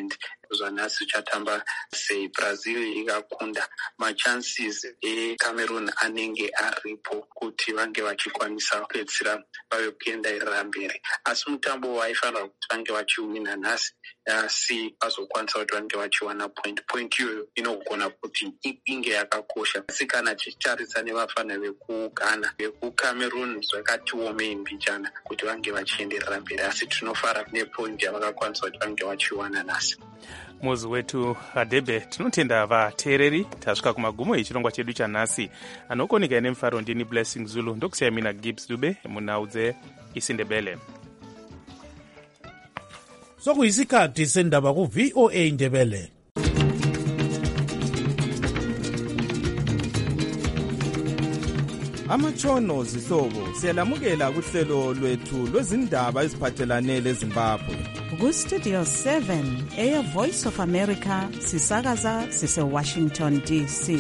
zvanhasi chatamba sei. Brazil ikakunda, machances eCameroon anenge aripo kuti vange vachikwanisa kupedzisira vave kuendairira mberi, asi mutambo waifanira kuti vange vachiwina nhasi, asi vazokwanisa kuti vange vachiwana point. Point iyoyo inogona kuti inge yakakosha, asi kana tichitarisa nevafana vekughana vekucameroon zvakati omei mbichana kuti vange vachienderera mberi, asi tinofara nepoint yavakakwanisa kuti vange vachiwana nhasi. muzi wetu Hadebe, tinotenda vateereri. Tasvika kumagumo echirongwa chedu chanhasi. Anokoneka nemufaro ndini Blessing Zulu, ndokusiya mina Gibbs Dube munhau dzeIsindebele. Sokuyisikhathi sendaba ku V O A Ndebele. Amatshono zihlobo siyalamukela kuhlelo lwethu lwezindaba eziphathelane leZimbabwe. Ku-Studio seven, Air Voice of America, sisakaza sise-Washington D C.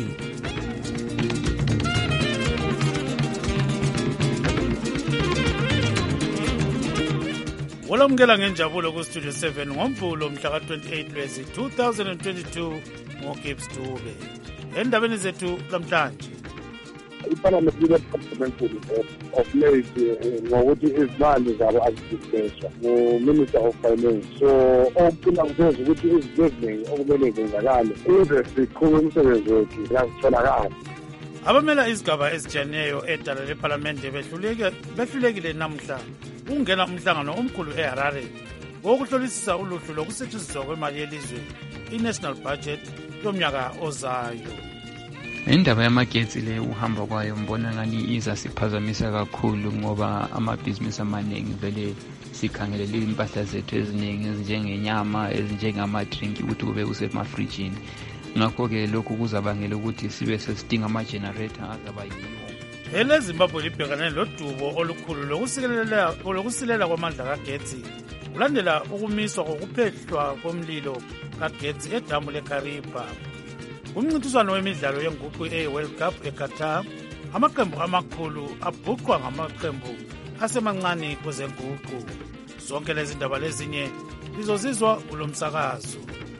Olamukela ngenjabulo ku-Studio seven ngoMvulo mhla ka-twenty-eight Lwezi two thousand twenty-two ngoGibbs Dube. Endabeni zethu namhlanje, iParliament linephambili of late ngokuthi izimali zabo azidiscusswa ngu-Minister of Finance. So okuphila kusenza ukuthi izinto eziningi okumele zenzakale ukuze siqhube umsebenzi wethu yazitholakala. abamela izigaba ezijaneyo edala leParliament behluleke behlulekile namhla ungena umhlangano omkhulu eHarare wokuhlolisisa uluhlu lokusetshenziswa kwemali yelizwe i-National Budget yomnyaka ozayo. Indaba yamagetsi le uhamba kwayo mbona ngani iza siphazamisa kakhulu ngoba amabhizinisi amaningi vele sikhangelela impahla zethu eziningi ezinjengenyama ezinjengamadrink ukuthi kube kusemafrijini. Ngakho-ke lokhu kuzabangela ukuthi sibe sesidinga ama-generator azaba yiwo. Ele Zimbabwe libhekane lodubo olukhulu lokusilela lokusilela kwamandla kagetsi kulandela ukumiswa kokuphehlwa komlilo kagetsi edamu leKariba. Umncintiswano wemidlalo yenguqu e-World Cup eQatar, amaqembu amakhulu abhuqwa ngamaqembu asemancane kwezenguqu. Zonke lezi ndaba lezinye lizozizwa kulo msakazo.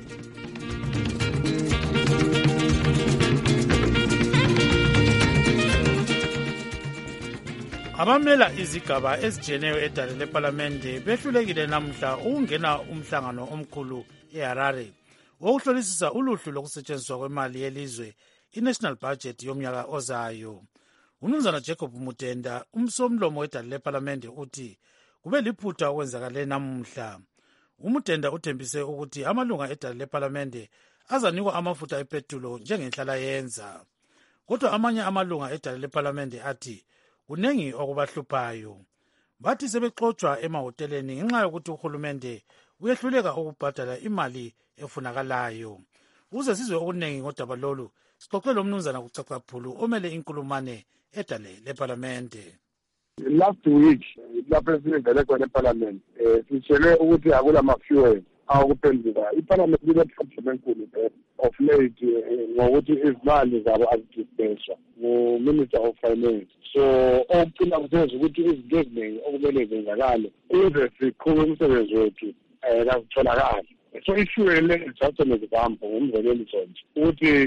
Abamela izigaba ezijeneyo edale leParliamente behlulekile namhla ukungena umhlangano omkhulu eHarare wokuhlolisisa uluhlu lokusetshenziswa kwemali yelizwe i-National Budget yomnyaka ozayo. Umnumzana Jacob Mutenda, umsomlomo wedale leParliamente, uthi kube liphutha okwenzakale namhla. Umutenda uthembise ukuthi amalunga edale leParliamente azanikwa amafutha epetulo njengenhlala yenza. Kodwa amanye amalunga edale leParliamente athi kunengi okubahluphayo. Bathi sebexotswa emahoteleni ngenxa yokuthi uhulumende uyehluleka ukubhadala imali efunakalayo. Uze sizwe okunengi ngodaba lolu, sixoxe lo mnumzana kucacaphulu omele inkulumane edale leParliamente. Last week lapho sivele khona eParliament sitshelwe ukuthi akulama-fuel awokuphenduka. iParliament linephambili enkulu of late ngokuthi izimali zabo azidiscusswa ngu-Minister of Finance. So okuphila kusenza ukuthi izinto eziningi okumele zenzakale ukuze siqhube umsebenzi wethu yazitholakala. So i-fuel lithatha nezivambo ngumzekelo sonje ukuthi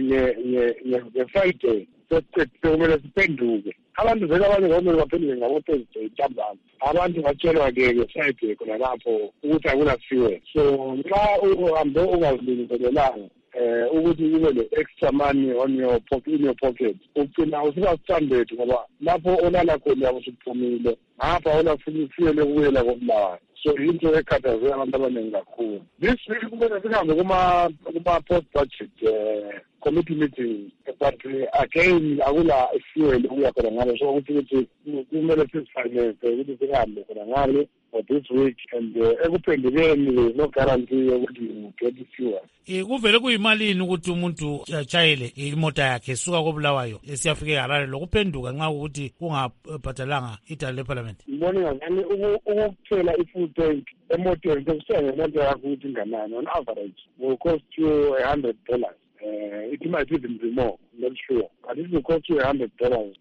nge-Friday sekumele siphenduke. Abantu vele abanye ngomele baphenduke ngabo-Thursday ntambama. Abantu batshelwa-ke nge-Friday khona lapho ukuthi akuna-fuel. So nxa uhambe ungazilungiselelanga eh ukuthi kube le-extra money on your pocket, in your pocket, ugcina usuka standard ngoba lapho olala khona usuphumile ngapha olafuna fuel ukuyela koBulawayo. So into ekhathazela abantu abaningi kakhulu. This week kumele sihambe kuma kuma post budget eh committee meeting, but again akula fuel ukuya khona ngalo. So ukuthi ukuthi kumele sisifinance ukuthi sihambe khona ngalo for this week, and ekuphendukeni there is no guarantee ukuthi you get fuel. Kuvele kuyimalini ukuthi umuntu atshayele imota yakhe esuka koBulawayo esiyafika eHarare lokuphenduka nxa ukuthi ungabhadalanga idale leParliament? Ngibona ngani ukuthela i-full tank emotweni sokusenga imota yakho ukuthi inganani. On average will cost you a hundred dollars. Uh, it might even be more, I'm not sure. But it will cost you a hundred dollars.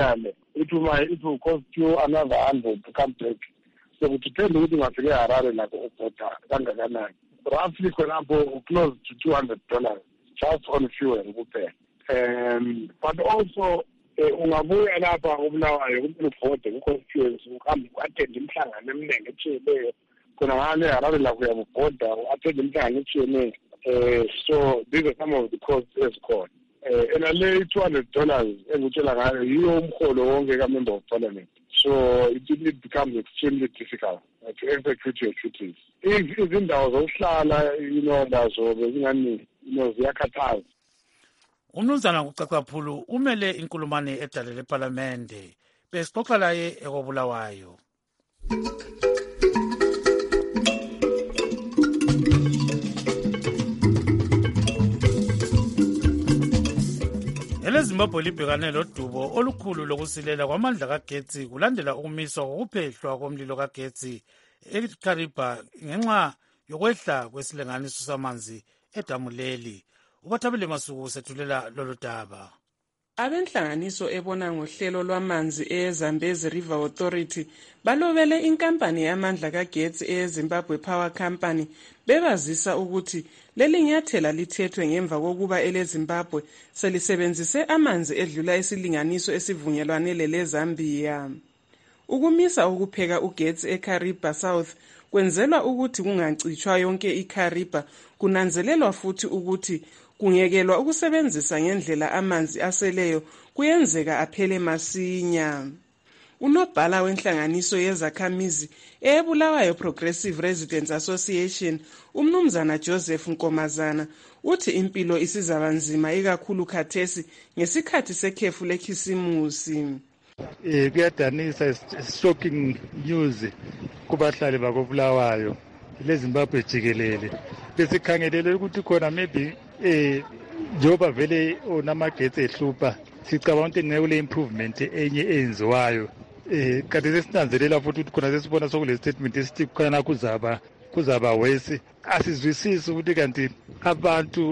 It will, it will cost you another hundred to come back. So it depends on what you want to get Harare like Okota, Kangakanani. roughly khonapho close to two hundred dollars just on fuel kuphela. Um, but also ungabuya lapha uBulawayo kumele uvode ku-constituency uhambe u-attend imihlangano eminingi etshiyeneyo khona ngale Harare la uyabubhoda u-attend imihlangano etshiyeneyo. Um so these are some of the costs ezikhona. Um ena le two hundred dollars engutshela ngayo yiyo umholo wonke ka-member of parliament. So it, it becomes extremely difficult uh, to execute your duties. Izindawo zokuhlala, you know, nazo bezingani, you know, ziyakhathaza. Umnumzana uCacaphulu umele inkulumane edale leParlamente besixoxa laye ekobulawayo. EleZimbabwe libhekane lodubo olukhulu lokusilela kwamandla kagetsi kulandela ukumiswa kokuphehlwa komlilo kagetsi eKariba ngenxa yokwehla kwesilinganiso samanzi edamu leli. Ubathabile Masuku sethulela lolu daba. Abenhlanganiso ebona ngohlelo lwamanzi eZambezi River Authority balobele inkampani yamandla kagetsi eZimbabwe Power Company bebazisa ukuthi leli nyathela lithethwe ngemva kokuba eleZimbabwe selisebenzise amanzi edlula isilinganiso esivunyelwane leZambia. Ukumisa ukupheka ugetsi eKariba South kwenzelwa ukuthi kungacitshwa yonke iKariba, kunanzelelwa futhi ukuthi kungekelwa ukusebenzisa ngendlela amanzi aseleyo kuyenzeka aphele masinya. Unobhala wenhlanganiso yezakhamizi eBulawayo Progressive Residents Association umnumzana Joseph Nkomazana uthi impilo isizaba nzima ikakhulu khathesi ngesikhathi sekhefu lekhisimusi. Eh kuyadanisa shocking news kubahlali bakobulawayo leZimbabwe jikelele besikhangelele ukuthi khona maybe eh njoba vele onamagetsi ehlupha sicabanga ukuthi ngekule improvement enye enziwayo eh kanti sesinanzelela futhi ukuthi khona sesibona sokule statement esithi khona kuzaba kuzaba wesi asizwisisi ukuthi kanti abantu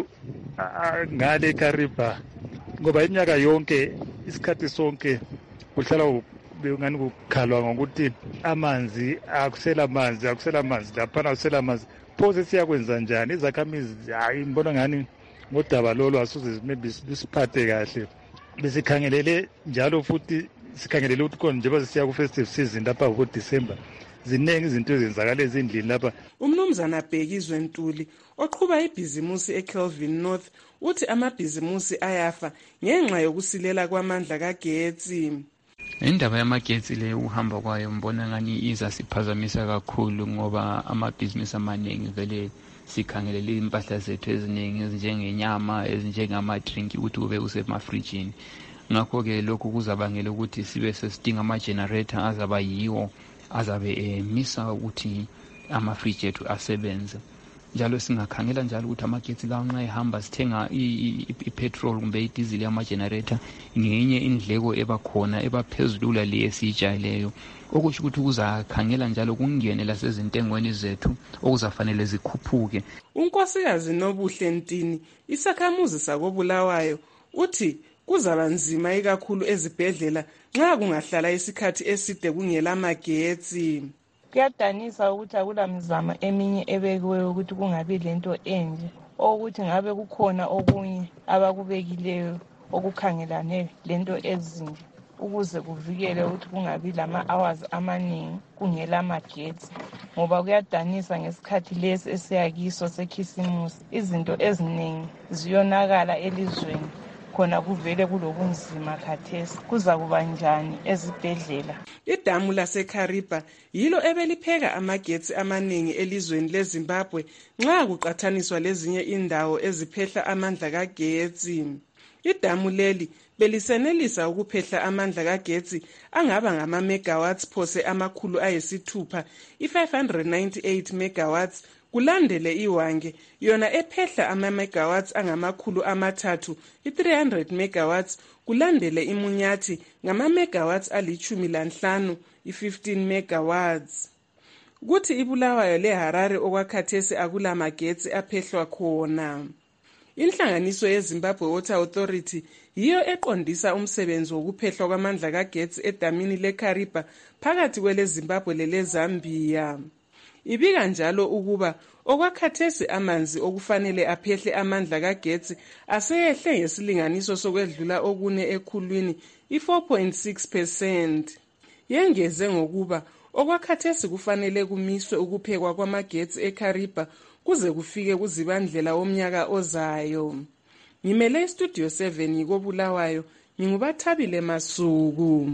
ngale Kariba ngoba iminyaka yonke isikhathi sonke kuhlala ngani kukhalwa ngokuthi amanzi akusela amanzi akusela amanzi lapha akusela amanzi pose siyakwenza njani izakhamizi hayi ngibona ngani ngodaba lolo asuze maybe siphathe kahle besikhangelele njalo futhi sikhangelele ukuthi khona njengoba siya ku festive season lapha ku December ziningi izinto ezenzakala ezindlini lapha. Umnumzana Bhekizwe Ntuli oqhuba ibhizimusi eKelvin North uthi amabhizimusi ayafa ngenxa yokusilela kwamandla kagetsi. Indaba yamagetsi le uhamba kwayo mbona ngani iza siphazamisa kakhulu ngoba amabhizinisi amaningi vele sikhangelele impahla zethu eziningi ezinjengenyama ezinjengamadrink ukuthi kube kusemafrijini. Ngakho ke lokhu kuzabangela ukuthi sibe sesidinga ama generator azaba yiwo azabe emisa ukuthi amafriji ethu asebenze. Njalo singakhangela njalo ukuthi amagetsi lawo nxa ehamba sithenga ipetrol kumbe idizili yama-generator ngenye indleko ebakhona ebaphezulula le esiyijayeleyo okusho ukuthi kuzakhangela njalo kungene lasezintengweni zethu okuzafanele zikhuphuke. Unkosikazi Nobuhle Ntini isakhamuzi sakobulawayo uthi kuzaba nzima ikakhulu ezibhedlela nxa kungahlala isikhathi eside kungela magetsi. Kuyadanisa ukuthi akula mizamo eminye ebekiweyo ukuthi kungabi lento enje ukuthi ngabe kukhona okunye abakubekileyo okukhangelane lento ezinje ukuze kuvikele ukuthi kungabi lama hours amaningi kungela magetsi ngoba kuyadanisa ngesikhathi lesi esiyakiso sekhisimusi izinto eziningi ziyonakala elizweni khona kuvele kulobunzima khathesi kuza kuba njani ezibhedlela. Idamu laseKariba yilo ebelipheka amagetsi amaningi elizweni leZimbabwe nxa kuqathaniswa lezinye indawo eziphehla amandla kagetsi. Idamu leli belisenelisa ukuphehla amandla kagetsi angaba ngama megawatts phose amakhulu ayisithupha i-five hundred ninety-eight megawatts kulandele iwange yona ephehla ama megawatts angamakhulu amathathu i-three hundred megawatts kulandele imunyathi ngama megawatts alichumi lanhlanu i-fifteen megawatts. Kuthi iBulawayo leHarare okwakhathesi akula magetsi aphehlwa khona. Inhlanganiso yeZimbabwe Water Authority yiyo eqondisa umsebenzi wokuphehlwa kwamandla kagetsi edamini leKariba phakathi kweleZimbabwe leleZambia. ibika njalo ukuba okwakhathesi amanzi okufanele aphehle amandla kagetsi aseyehle ngesilinganiso sokwedlula okune ekhulwini i-four point six percent. Yengeze ngokuba okwakhathesi kufanele kumiswe ukuphekwa kwamagetsi eKariba kuze kufike kuzibandlela womnyaka ozayo. Ngimele istudio seven yikobulawayo, ngingubathabile Masuku.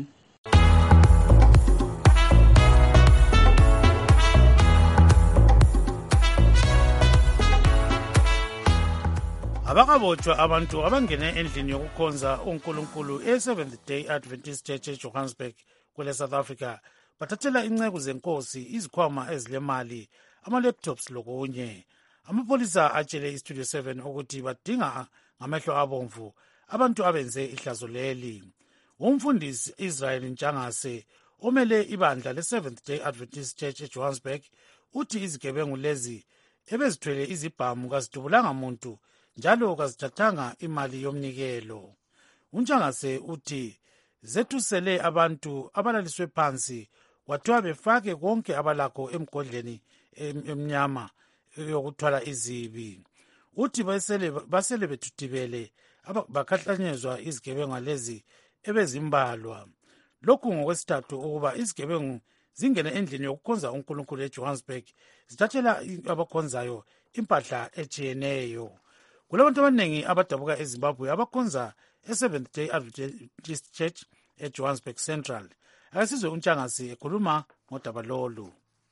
abakabotshwa abantu abangene endlini yokukhonza uNkulunkulu e-Seventh Day Adventist Church eJohannesburg kwele South Africa bathathela inceku zenkosi izikhwama ezilemali, ama-laptops lokunye. Amapholisa atshele iStudio seven ukuthi badinga ngamehlo abomvu abantu abenze ihlazo leli. Umfundisi Israel Ntshangase omele ibandla le-Seventh Day Adventist Church eJohannesburg uthi izigebengu lezi ebezithwele izibhamu kazidubulanga muntu njalo kazithathanga imali yomnikelo. Untshangase uthi zethusele abantu abalaliswe phansi kwathiwa befake konke abalakho emgodleni emnyama yokuthwala izibi. Uthi basele, basele bethutibele bakhahlanyezwa izigebengu lezi ebezimbalwa. Lokhu ngokwesithathu ukuba izigebengu zingene endlini yokukhonza uNkulunkulu eJohannesburg zithathela abakhonzayo impahla etshiyeneyo. Kulabantu abaningi abadabuka eZimbabwe abakhonza e-Seventh Day Adventist Church eJohannesburg Central. Akasizwe uNtshangase ekhuluma ngodaba lolu.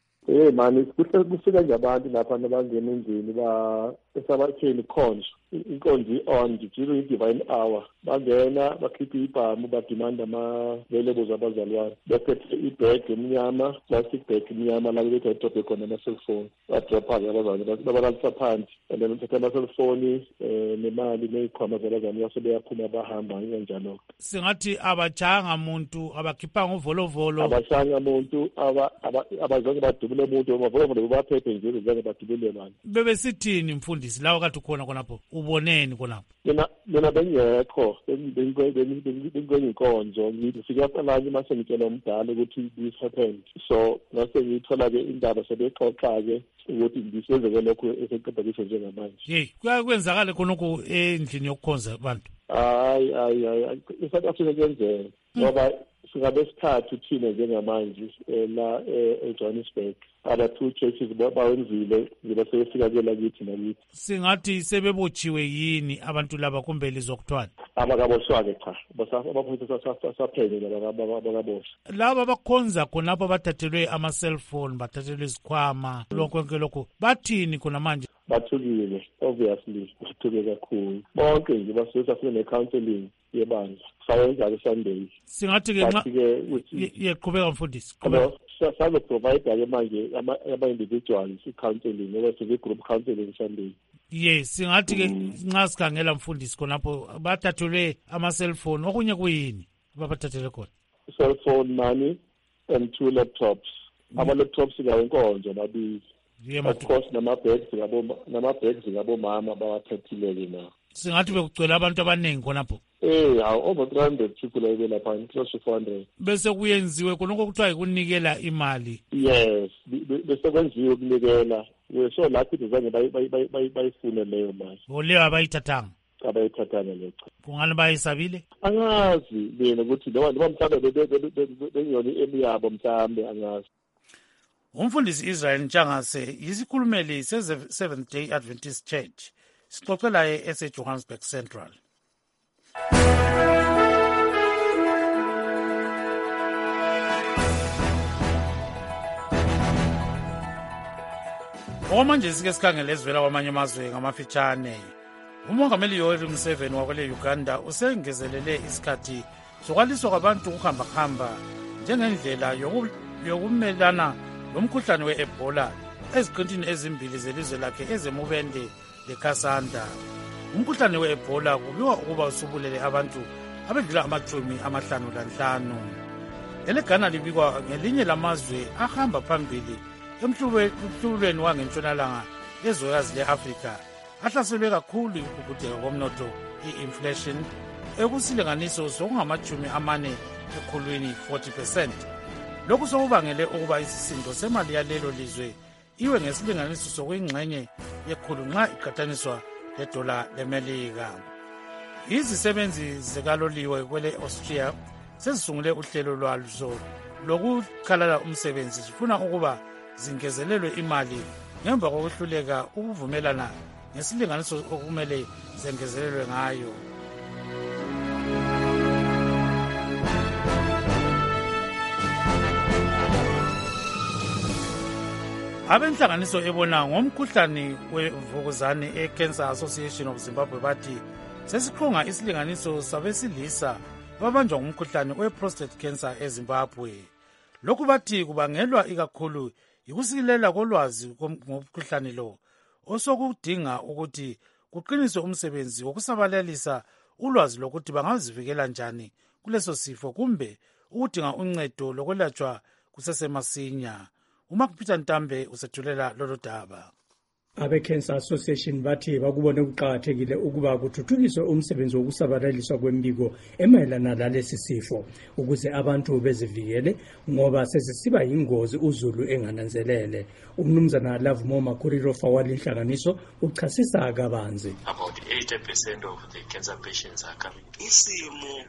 Eh mani kuhle kufika nje abantu lapha nabangena endlini ba esabatheni khonje inkonzo on during divine hour bangena bakhipha ibhamu badimanda ama-valuables abazalwane bephethe ibag emnyama plastic bag emnyama la bethu adrobhe khona ama-cellphone badropha-ke abazalwane babalalisa phansi and then bethatha ama-cellphone um nemali ney'khwama zabazalwane basebeyaphuma bahamba kanjalo. Singathi abajanga muntu abakhiphanga uvolovolo abajanga muntu abazange badubule muntu amavolovolo baphethe nje bezange badubule mani. Bebesithini mfundisi lawo kade ukhona khonapho uboneni khonapho? Mina mina bengekho bengikwenye inkonzo ngifika abanye mase ngitshela umdala ukuthi this happened, so ngase ngithola-ke indaba sebexoxa-ke ukuthi ngisenzeke lokho eseqeda kusho njengamanje. Hey, kuya kwenzakale khonokho endlini yokukhonza abantu? Hayi hayi hayi eSouth Africa kuyenzeka ngoba singabe sithathu thina njengamanje la eJohannesburg aba-two churches bawenzile ziba sebefikakela kithi nakithi. Singathi sebebotshiwe yini abantu laba kumbe lizokuthwala? Abakaboshwa-ke cha abaphoyisa asaphenye abakaboshwa. Laba abakhonza khonapho bathathelwe ama-cellphone bathathelwe izikhwama lonke lokho bathini khona manje? Bathukile, obviously bathuke kakhulu bonke nje basesafike ne-counseling yebandla sayenza-ke Sunday. Singathi-ke yeqhubeka mfundisi sazo-provide-ke manje ama-individuals i-counseling ngoba size-group counseling Sunday. Yes, singathi-ke nxa sikhangela mfundisi khonapho bathathelwe ama-cellphone okunye kuyini babathathele khona? Cellphone money and two laptops. Ama-laptops kawo inkonzo babili. Of course nama-bags nama-bags ngabomama bawaphethile-ke na. Singathi bekugcwele abantu abaningi khonapho? Eh, hawu over three hundred people ayebe lapha, close to four hundred. Bese kuyenziwe khonokho kuthiwa yikunikela imali. Yes, bese kwenziwe ukunikela. So lathi bezange bayifune leyo mali. Oleyo abayithathanga? Abayithathanga leyo. Kungani bayisabile? Angazi mina ukuthi noma mhlawumbe bengiyona emiyabo mhlawumbe angazi. Umfundisi Israel Ntshangase yisikhulumeli se-Seventh Day Adventist Church. Sixoxela ese-Johannesburg Central. Okwamanje sike sikhangele ezivela kwamanye amazwe ngamafitshane. Umongameli Yoweri Museveni wakwele Uganda usengezelele isikhathi sokwaliswa kwabantu ukuhambahamba njengendlela yokumelana lomkhuhlane we-Ebola eziqintini ezimbili zelizwe lakhe ezemubende leKasanda. Umkhuhlane we-Ebola kubikwa ukuba usubulele abantu abedlula amachumi amahlanu lanhlanu. EleGhana libikwa ngelinye lamazwe ahamba phambili emhlubulweni wangentshonalanga lezwekazi le-Afrika ahlaselwe kakhulu ukudeka komnotho i-inflation ekusilinganiso sokungamachumi amane ekhulwini forty percent. Lokhu sokubangele ukuba isisindo semali yalelo lizwe iwe ngesilinganiso sokuyingxenye yekhulu nxa iqathaniswa ledola lemelika. Izisebenzi zikaloliwe kwele Austria sezisungule uhlelo lwazo lokukhalala umsebenzi zifuna ukuba zingezelelwe imali ngemva kokuhluleka ukuvumelana ngesilinganiso okumele zengezelelwe ngayo. Abenhlanganiso ebona ngomkhuhlane wemvukuzane e-Cancer Association of Zimbabwe bathi sesiqhunga isilinganiso sabesilisa babanjwa ngumkhuhlane we-prostate cancer eZimbabwe. Lokhu bathi kubangelwa ikakhulu yikusikilela kolwazi ngomkhuhlane lo osokudinga ukuthi kuqiniswe umsebenzi wokusabalalisa ulwazi lokuthi bangazivikela njani kuleso sifo kumbe ukudinga uncedo lokwelatshwa kusesemasinya. uMark Peter Ntambe usethulela lolu daba. Abe-Cancer Association bathi bakubone kuqakathekile ukuba kuthuthukiswe umsebenzi wokusabalaliswa kwembiko emayelana lalesi sifo ukuze abantu bezivikele ngoba sesisiba yingozi uzulu engananzelele. Umnumzana Lavumo Makurirofa walinhlanganiso uchasisa kabanzi. About eighty percent of the cancer patients are coming to isimo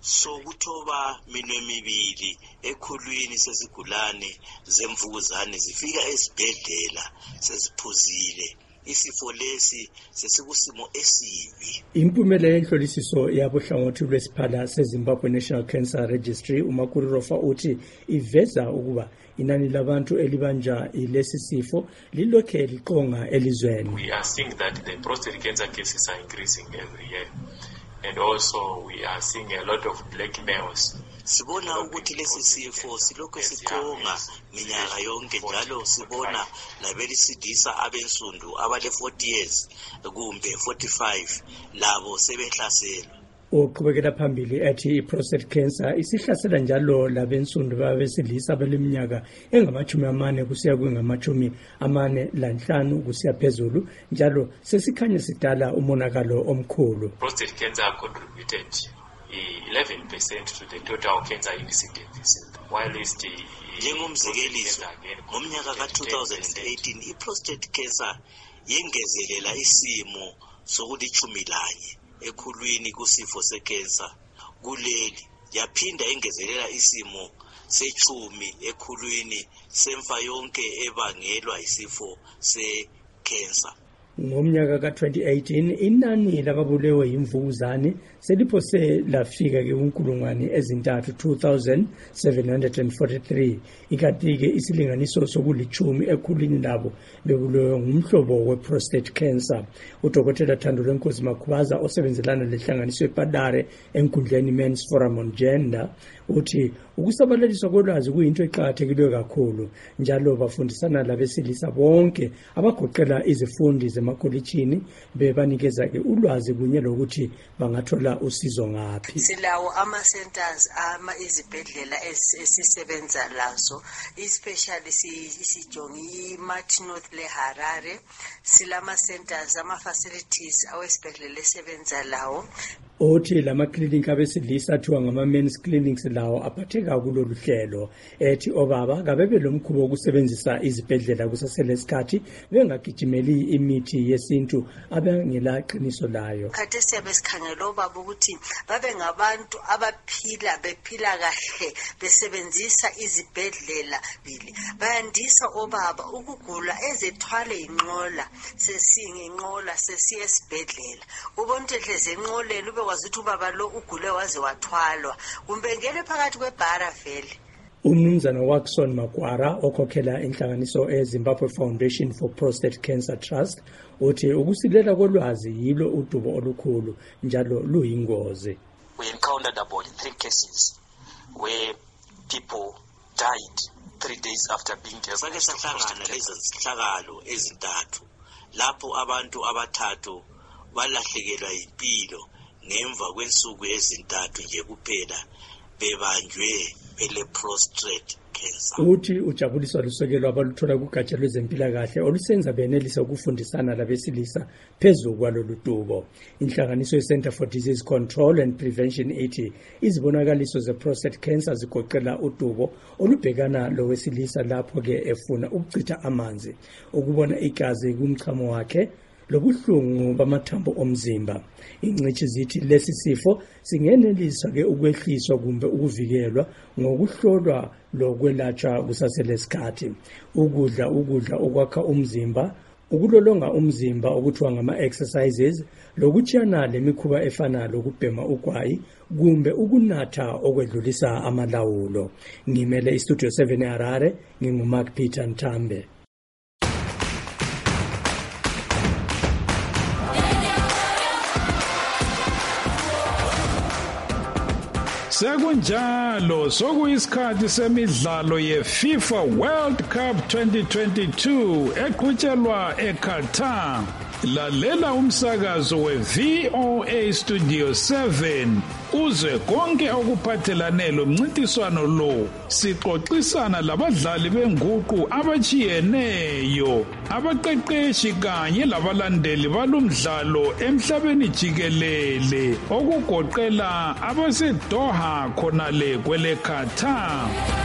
sokuthoba minwe emibili ekhulwini sezigulane zemvukuzane zifika esibhedlela seziphuzile. Isifo lesi sesikusimo esibi. Impumela yenhlolisiso yabohlangothi lwesiphala seZimbabwe National Cancer Registry uMakurirofa uthi iveza ukuba inani labantu elibanja ilesi sifo lilokhe liqonga elizweni. We are seeing that the prostate cancer cases are increasing every year, and also we are seeing a lot of black males. Sibona ukuthi lesi sifo silokho siqonga minyaka yonke njalo sibona labelisidisa abensundu abale forty years kumbe forty-five labo sebehlasela. Uqhubekela phambili ethi i-prostate cancer isihlasela njalo labensundu babesilisa beleminyaka engamachumi amane kusiya kwingamachumi amane lanhlanu kusiya phezulu njalo sesikhanya sidala umonakalo omkhulu. Prostate cancer contributed eleven percent to the total cancer incidence, while the njengomzekeliso ngomnyaka ka two thousand eighteen i-prostate cancer yengezelela isimo sokulichumi lanye ekhulwini kusifo secancer kuleli yaphinda yengezelela isimo sechumi ekhulwini semfa yonke ebangelwa isifo secancer. Ngomnyaka ka twenty eighteen inani lababulewe imvukuzane seliphose lafika ke unkulungwane ezintathu two thousand seven hundred forty-three. Ikatike isilinganiso sokulichumi ekhulwini labo bebulewe ngumhlobo we-prostate cancer. Udokotela Thando Lenkosi Makhubaza osebenzelana lehlanganiso ePadare enkundleni Men's Forum on Gender uthi ukusabalaliswa kolwazi kuyinto eqhakathekileyo kakhulu njalo bafundisana labesilisa bonke abagoqela izifundi zemakolitshini bebanikeza ke ulwazi kunye lokuthi bangathola usizo ngaphi. Silawo ama centers ama izibhedlela esisebenza lazo especially sijongi iMartin North le Harare silama centers ama facilities awesibhedlela esebenza lawo. Othi lama clinic abesilisa athiwa ngama men's clinics lawo aphatheka kulolu hlelo ethi obaba kabebe lomkhubo wokusebenzisa izibhedlela kusaselesikhathi bengagijimeli imithi yesintu abangela qiniso layo. Kade siyabe sikhangela obaba ukuthi babe ngabantu abaphila bephila kahle besebenzisa izibhedlela bili bayandisa obaba ukugula ezethwale inqola sesinge inqola sesiye esibhedlela ubontehle zenqoleni ube wazithi ubaba lo ugule waze wathwalwa kumbe ngele phakathi kwebhara vele. Umnumzana Watson Makwara okhokhela inhlanganiso eZimbabwe Foundation for Prostate Cancer Trust uthi ukusilela kolwazi yilo udubo olukhulu njalo luyingozi. We encountered about three cases where people died three days after being diagnosed. Sake sahlangana lezi zihlakalo ezintathu lapho abantu abathathu balahlekelwa impilo ngemva kwensuku ezintathu nje kuphela bebanjwe bele prostate cancer. Uthi ujabuliswa lusekelo abaluthola kugatsha lwezempilakahle olusenza benelisa ukufundisana labesilisa phezu kwalolu dubo. Inhlanganiso ye-Center for Disease Control and Prevention ithi izibonakaliso ze-prostate cancer zigoqela udubo olubhekana lowesilisa lapho-ke efuna ukuchitha amanzi, ukubona igazi kumchamo wakhe, lobuhlungu bamathambo omzimba. Ingcitshi zithi lesi sifo singeneliswa ke ukwehliswa kumbe ukuvikelwa ngokuhlolwa lokwelatshwa kusaselesikhathi. Ukudla ukudla okwakha umzimba, ukulolonga umzimba okuthiwa ngama-exercises, lokutshiyana lemikhuba efana lokubhema ugwayi kumbe ukunatha okwedlulisa amalawulo. Ngimele istudio seven eHarare, nginguMark Peter Ntambe. Sekunjalo sokuyisikhathi semidlalo ye-FIFA World Cup twenty twenty-two eqhutshelwa eQatar. Lalela umsakazo we-V O A Studio seven uzwe konke okuphathelane lomncintiswano lo. Sixoxisana labadlali benguqu abachiyeneyo, abaqeqeshi kanye labalandeli balomdlalo emhlabeni jikelele, okugoqela abaseDoha khonale kwele Qatar.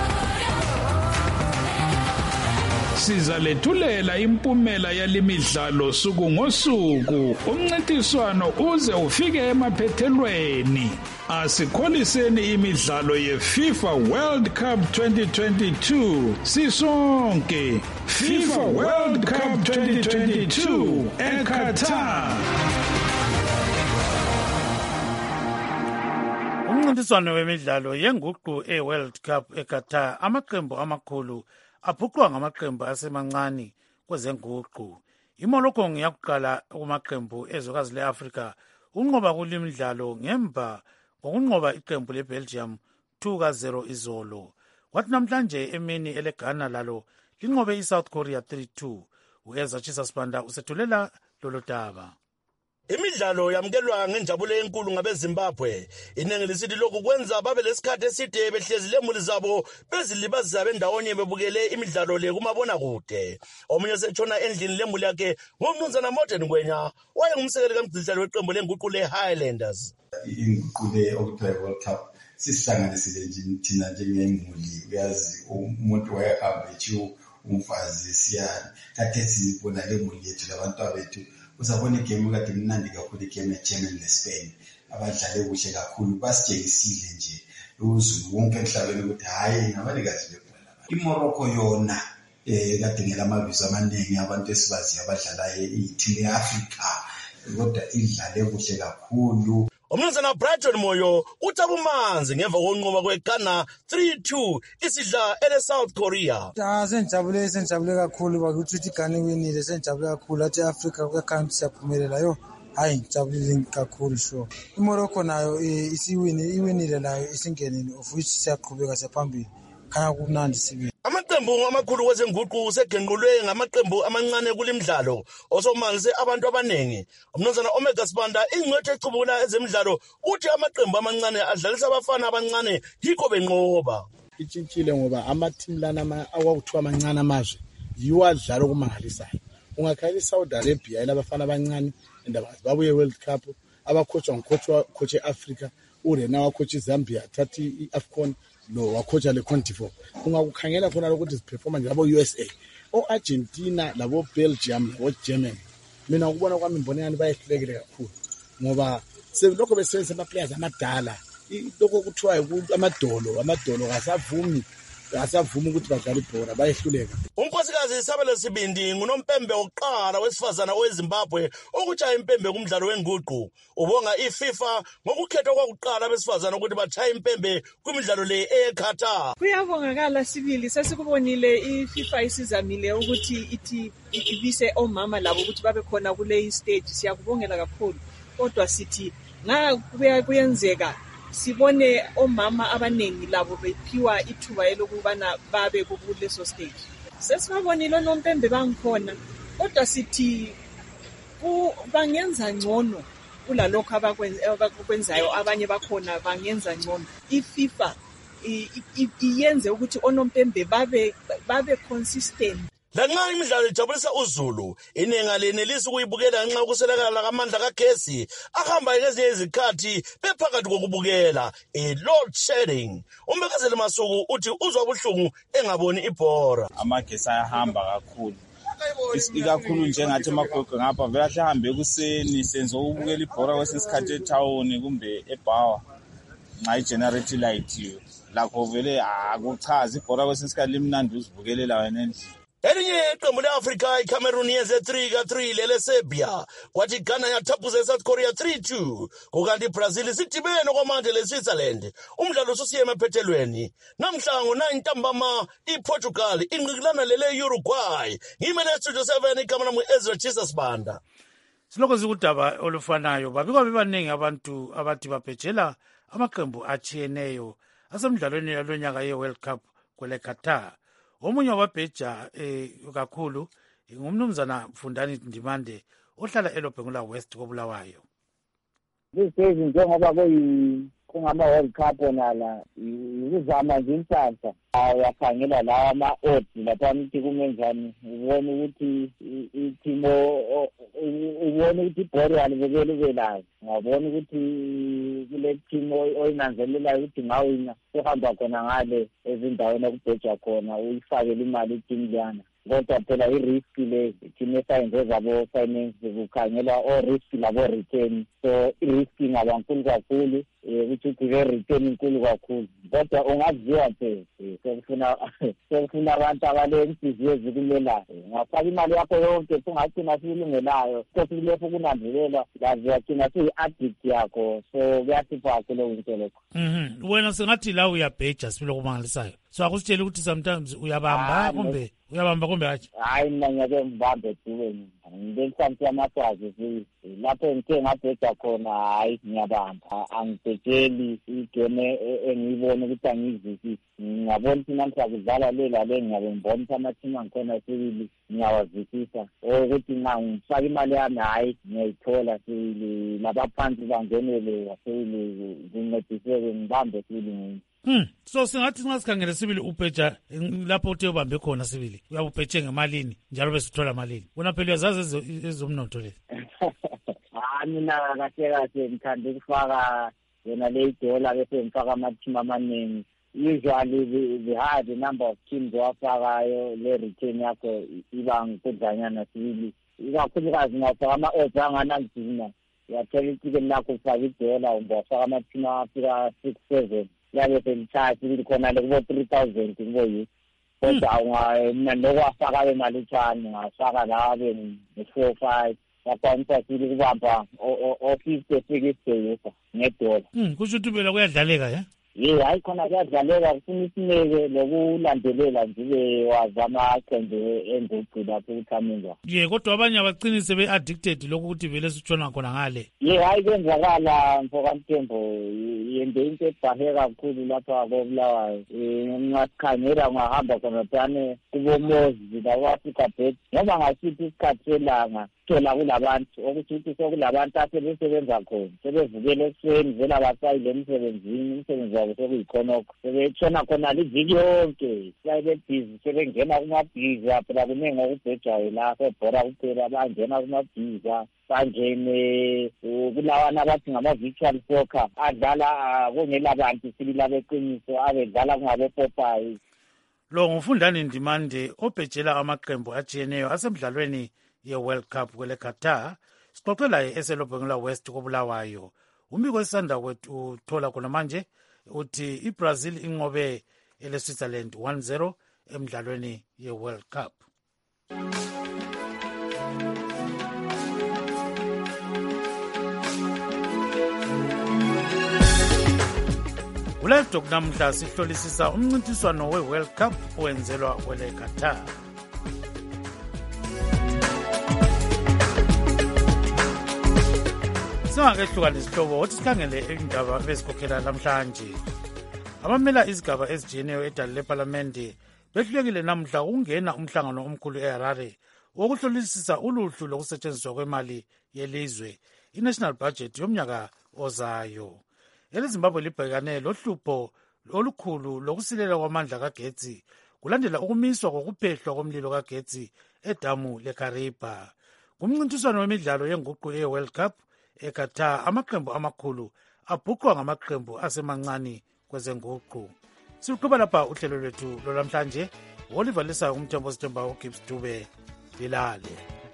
Sizalethulela impumela yalimidlalo suku ngosuku, umncintiswano uze ufike emaphethelweni. Asikholiseni imidlalo ye-FIFA World Cup twenty twenty-two sisonke. FIFA World Cup twenty twenty-two eQatar. Umncintiswano wemidlalo yenguqu e-World Cup eQatar, amaqembu amakhulu abhuqwa ngamaqembu asemancane kwezenguqu. IMorocco ngiyakuqala kumaqembu ezwekazi le-Afrika unqoba kulimidlalo ngemva ngokunqoba iqembu leBelgium two ka zero izolo. Kwathi namhlanje emini eleGhana lalo linqobe iSouth Korea three two. Ueza Chisa Spanda usethulela lolo daba. Imidlalo yamkelwa ngenjabulo enkulu ngabeZimbabwe. Iningi lisithi lokhu kwenza babe lesikhathi eside behlezi lemuli zabo bezilibazisa bendawonye bebukele imidlalo le kumabona kude. Omunye setshona endlini lemuli yakhe ngumnumzana Morten Ngwenya, wayengumsekeli kamgcinihlalo weqembu lenguqu le-Highlanders. Inguqu le okuthiwa World Cup sisihlanganisile nje thina njengemuli, uyazi umuntu wayehamba echiwo umfazi siyana khathesi sibona lemuli yethu labantu bethu. Uzabona igame kade mnandi kakhulu, igame yeGermany leSpain, abadlale kuhle kakhulu, basitshengisile nje uzulu wonke emhlabeni ukuthi hayi ngabalikazi bebhola. IMorocco yona eh kade ngela amabizo amaningi abantu esibaziyo abadlala i-team yeAfrica, kodwa idlale kuhle kakhulu. Umnumzana Brighton Moyo utabumanzi ngemva konqoba kweGhana three two isidla ele South Korea. Ah senjabule senjabule kakhulu bakuthi iGhana iwinile, senjabule kakhulu athi Africa kuyakhamba siyaphumelela yo. Hayi ngijabulile kakhulu sho. IMorocco nayo isiwini iwinile nayo isingenile of which siyaqhubeka siyaphambili. Khaya kumnandi sibe. Amaqembu amakhulu kwezenguqu segenqulwe ngamaqembu amancane kulimidlalo osomanzi abantu abanengi. Umnumzana Omega Sibanda ingcwethe ecubula ezemidlalo uthi amaqembu amancane adlalisa abafana abancane yikho benqoba. Itshintshile ngoba ama-team lana awakuthiwa amancane amazwe yiwo adlala okumangalisayo. Ungakhala iSaudi Arabia elabafana abancane indaba babuye World Cup abakhotshwa ngcoach eAfrica, urena wacoach iZambia thathi iAfcon lo wacoach leCote d'Ivoire. Ungakukhangela khona ukuthi ziperforma nje labo U S A, oArgentina labo Belgium labo Germany. Mina ukubona kwami imbone yani bayehlulekile kakhulu ngoba selokho besebenzisa ama-players amadala, lokho kuthiwa amadolo amadolo kasavumi asavuma ukuthi badlale ibhola bayehluleka. Unkosikazi Isabel Sibindi ngunompembe oqala wesifazana oweZimbabwe okutshaya impembe kumdlalo wenguqu. Ubonga iFIFA ngokukhethwa kwakuqala besifazana ukuthi batshaya impembe kumidlalo le eQatar. Kuyabongakala sibili sesikubonile iFIFA isizamile ukuthi ithi ibise omama labo ukuthi babe khona kule stage. Siyakubongela kakhulu, kodwa sithi nga kuyenzeka sibone omama abanengi labo bephiwa ithuba elokubana babe kuleso stage. Sesibabonile nompembe bangikhona, kodwa sithi bangenza ngcono kulalokho abakwenzayo, abanye bakhona bangenza ngcono. iFIFA iyenze ukuthi onompembe babe babe consistent. Lanxa imidlalo ijabulisa uZulu, iningi alenelisi ukuyibukela ngenxa yokuswelakala kamandla kagesi ahamba ngezinye izikhathi bephakathi kokubukela i-load shedding. Umbekezeli Masuku uthi uzwa ubuhlungu engaboni ibhora. Amagesi ayahamba kakhulu. Isikakhulu njengathi emagogo ngapha vele ahambe ekuseni senze ukubukela ibhora kwesinye isikhathi etown kumbe eBawa. Nxa i-generate light lakho vele akuchazi ibhora kwesinye isikhathi limnandi uzibukelela wena endlini. Elinye iqembu le-Afrika iCameroon yenze three ka three lele Serbia, kwathi Ghana yathaphuza eSouth Korea three two, kukanti iBrazil sidibene okwamanje leSwitzerland. Umdlalo ususiyema ephethelweni. Namhla ngo-nine ntambama iPortugal inqikelana lele Uruguay. Ngimele Studio seven igama lami Ezra Jesus Banda. Siloko sikudaba olufanayo babikwa bebaningi abantu abathi babhejela amaqembu atshiyeneyo asemdlalweni yalonyaka ye-World Cup kwele Qatar. Omunye wababheja eh kakhulu ngumnumzana Mfundani Ndimande ohlala eLobhengula West koBulawayo. Lesizi njengoba kuyi kungama World Cup nala ukuzama nje insasa ayakhangela lawa ama odds lapha ukuthi kumenjani ubone ukuthi itimo ubone ukuthi ibhora alibekele belayo ngabona ukuthi kule team oyinanzelela ukuthi ngawina uhamba khona ngale ezindaweni okubheja khona uyifakele imali iteam yana kodwa phela i-risk le team esayenze zabo finance kukhangela o risk labo return so i-risk ingaba nkulu kakhulu ukuthi kube return inkulu kakhulu kodwa ungaziwa nje sekufuna sekufuna abantu abalenhliziyo ezikumelayo ngafaka imali yakho yonke singagcina siyilungelayo kodwa kulefu kunanzelela lazi yagcina siyi-addict yakho so kuyasipha kulo into lokho. Mhm wena sengathi la uyabheja sibilo kumangalisayo so akusitshela ukuthi sometimes uyabamba kumbe uyabamba kumbe hayi hayi mina ngeke ngibambe duweni ngikhamthi amaswazi lapho ngithe ngabheja khona hayi ngiyabamba angibhejeli igame engiyibona ukuthi angizwisisi ngiyabona ukuthi namhla kudlala lela le ngiyabe ngibona ukuthi amathima ngikhona sibili ngiyawazwisisa ukuthi nxa ngifaka imali yami hayi ngiyayithola sibili labaphansi bangenele sibili ngincediseke ngibambe sibili. Hmm so singathi nxa sikhangele sibili ubheja lapho uthe ubambe khona sibili uyabubheje ngemalini njalo bese uthola malini wena phela uyazazi ezomnotho lezi. Ah mina kahle kahle ngithanda ukufaka yena le dola bese ngifaka amathima amaningi usually the hard number of teams owafakayo le return yakho iba nkudlanyana sibili ikakhulukazi ngafaka ama-odds anganangidina uyathola itiketi lakho ufaka idola ungafaka amathima afika six seven yabe selithatha likhona le kubo three thousand kubo yi kodwa unga mina nokwafaka imali ethani ngafaka la ke ne-four five yakwanisa sili kubamba o fifty sixty yesa ngedola. Hmm kusho ukuthi phela kuyadlaleka ya ye hayi khona kuyadlaleka kufuna isineke lokulandelela nje wazama aqembu enguqi lapho uthamenza ye kodwa abanye abaqinise be-addicted lokhu ukuthi vele sitshona khona ngale ye hayi kwenzakala mfokamthembo yende into ebhahe kakhulu lapha koBulawayo ngasikhangela ngahamba khona tane kubomozi lakwa-Africa Bet noma ngasiphi isikhathi selanga thola kulabantu ukuthi ukuthi sokulabantu asebesebenza khona sebevukela ekuseni vele abasayile emsebenzini umsebenzi wabo sekuyikhonokho sebetshona khona liviki yonke sayibebhizi sebengena kumabhiza phela kuningi okubhejayo la sebhora kuphela bangena kumabhiza bangene kulawana abathi ngama-virtual soccer adlala kungela bantu sibili abeqiniso abedlala kungabopopayi. Lo ngufundani Ndimande obhejela amaqembu atshiyeneyo asemdlalweni ye-World Cup kwele Qatar. Sixoxela eselobhengula West koBulawayo. Umbiko esisanda kwethu uthola khona manje uthi iBrazil inqobe ele-Switzerland one zero emdlalweni ye-World Cup. Kulento namhla sihlolisisa umncintiswano we-World Cup owenzelwa kwele Qatar. Singakehlukana isihlobo othi sikhangele indaba bezikhokhela namhlanje. Abamela izigaba ezijiyeneyo edale leParlamente behlulekile namhla ukungena umhlangano omkhulu eHarare wokuhlolisisa uluhlu lokusetshenziswa kwemali yelizwe i-national budget yomnyaka ozayo. EleZimbabwe libhekane lohlupho olukhulu lokusilela kwamandla kagetsi kulandela ukumiswa kokuphehlwa komlilo kagetsi edamu leKariba. Kumncintiswano wemidlalo yenguqu ye-World Cup eQatar, amaqembu amakhulu abhuqwa ngamaqembu asemancane kwezenguqu. Siluqhuba lapha uhlelo lwethu lolwamhlanje. Oliver Lisa umthembo sithemba uGibbs Dube Bilale.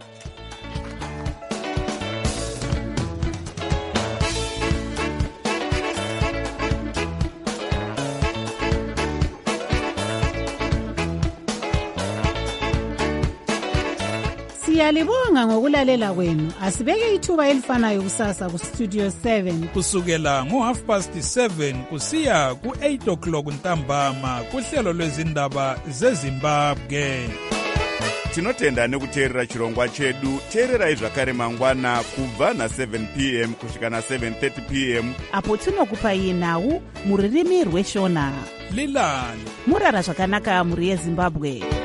Siyalibonga ngokulalela kwenu. Asibeke ithuba elifanayo kusasa ku Studio seven kusukela ngo half past seven kusiya ku eight o'clock ntambama kuhlelo lwezindaba zeZimbabwe. Tinotenda nekuteerera chirongwa chedu. Teererai zvakare mangwana kubva na seven p m kusvika na seven thirty p m apo tinokupai nhau muririmi rweshona. Lilani murara zvakanaka muri yeZimbabwe.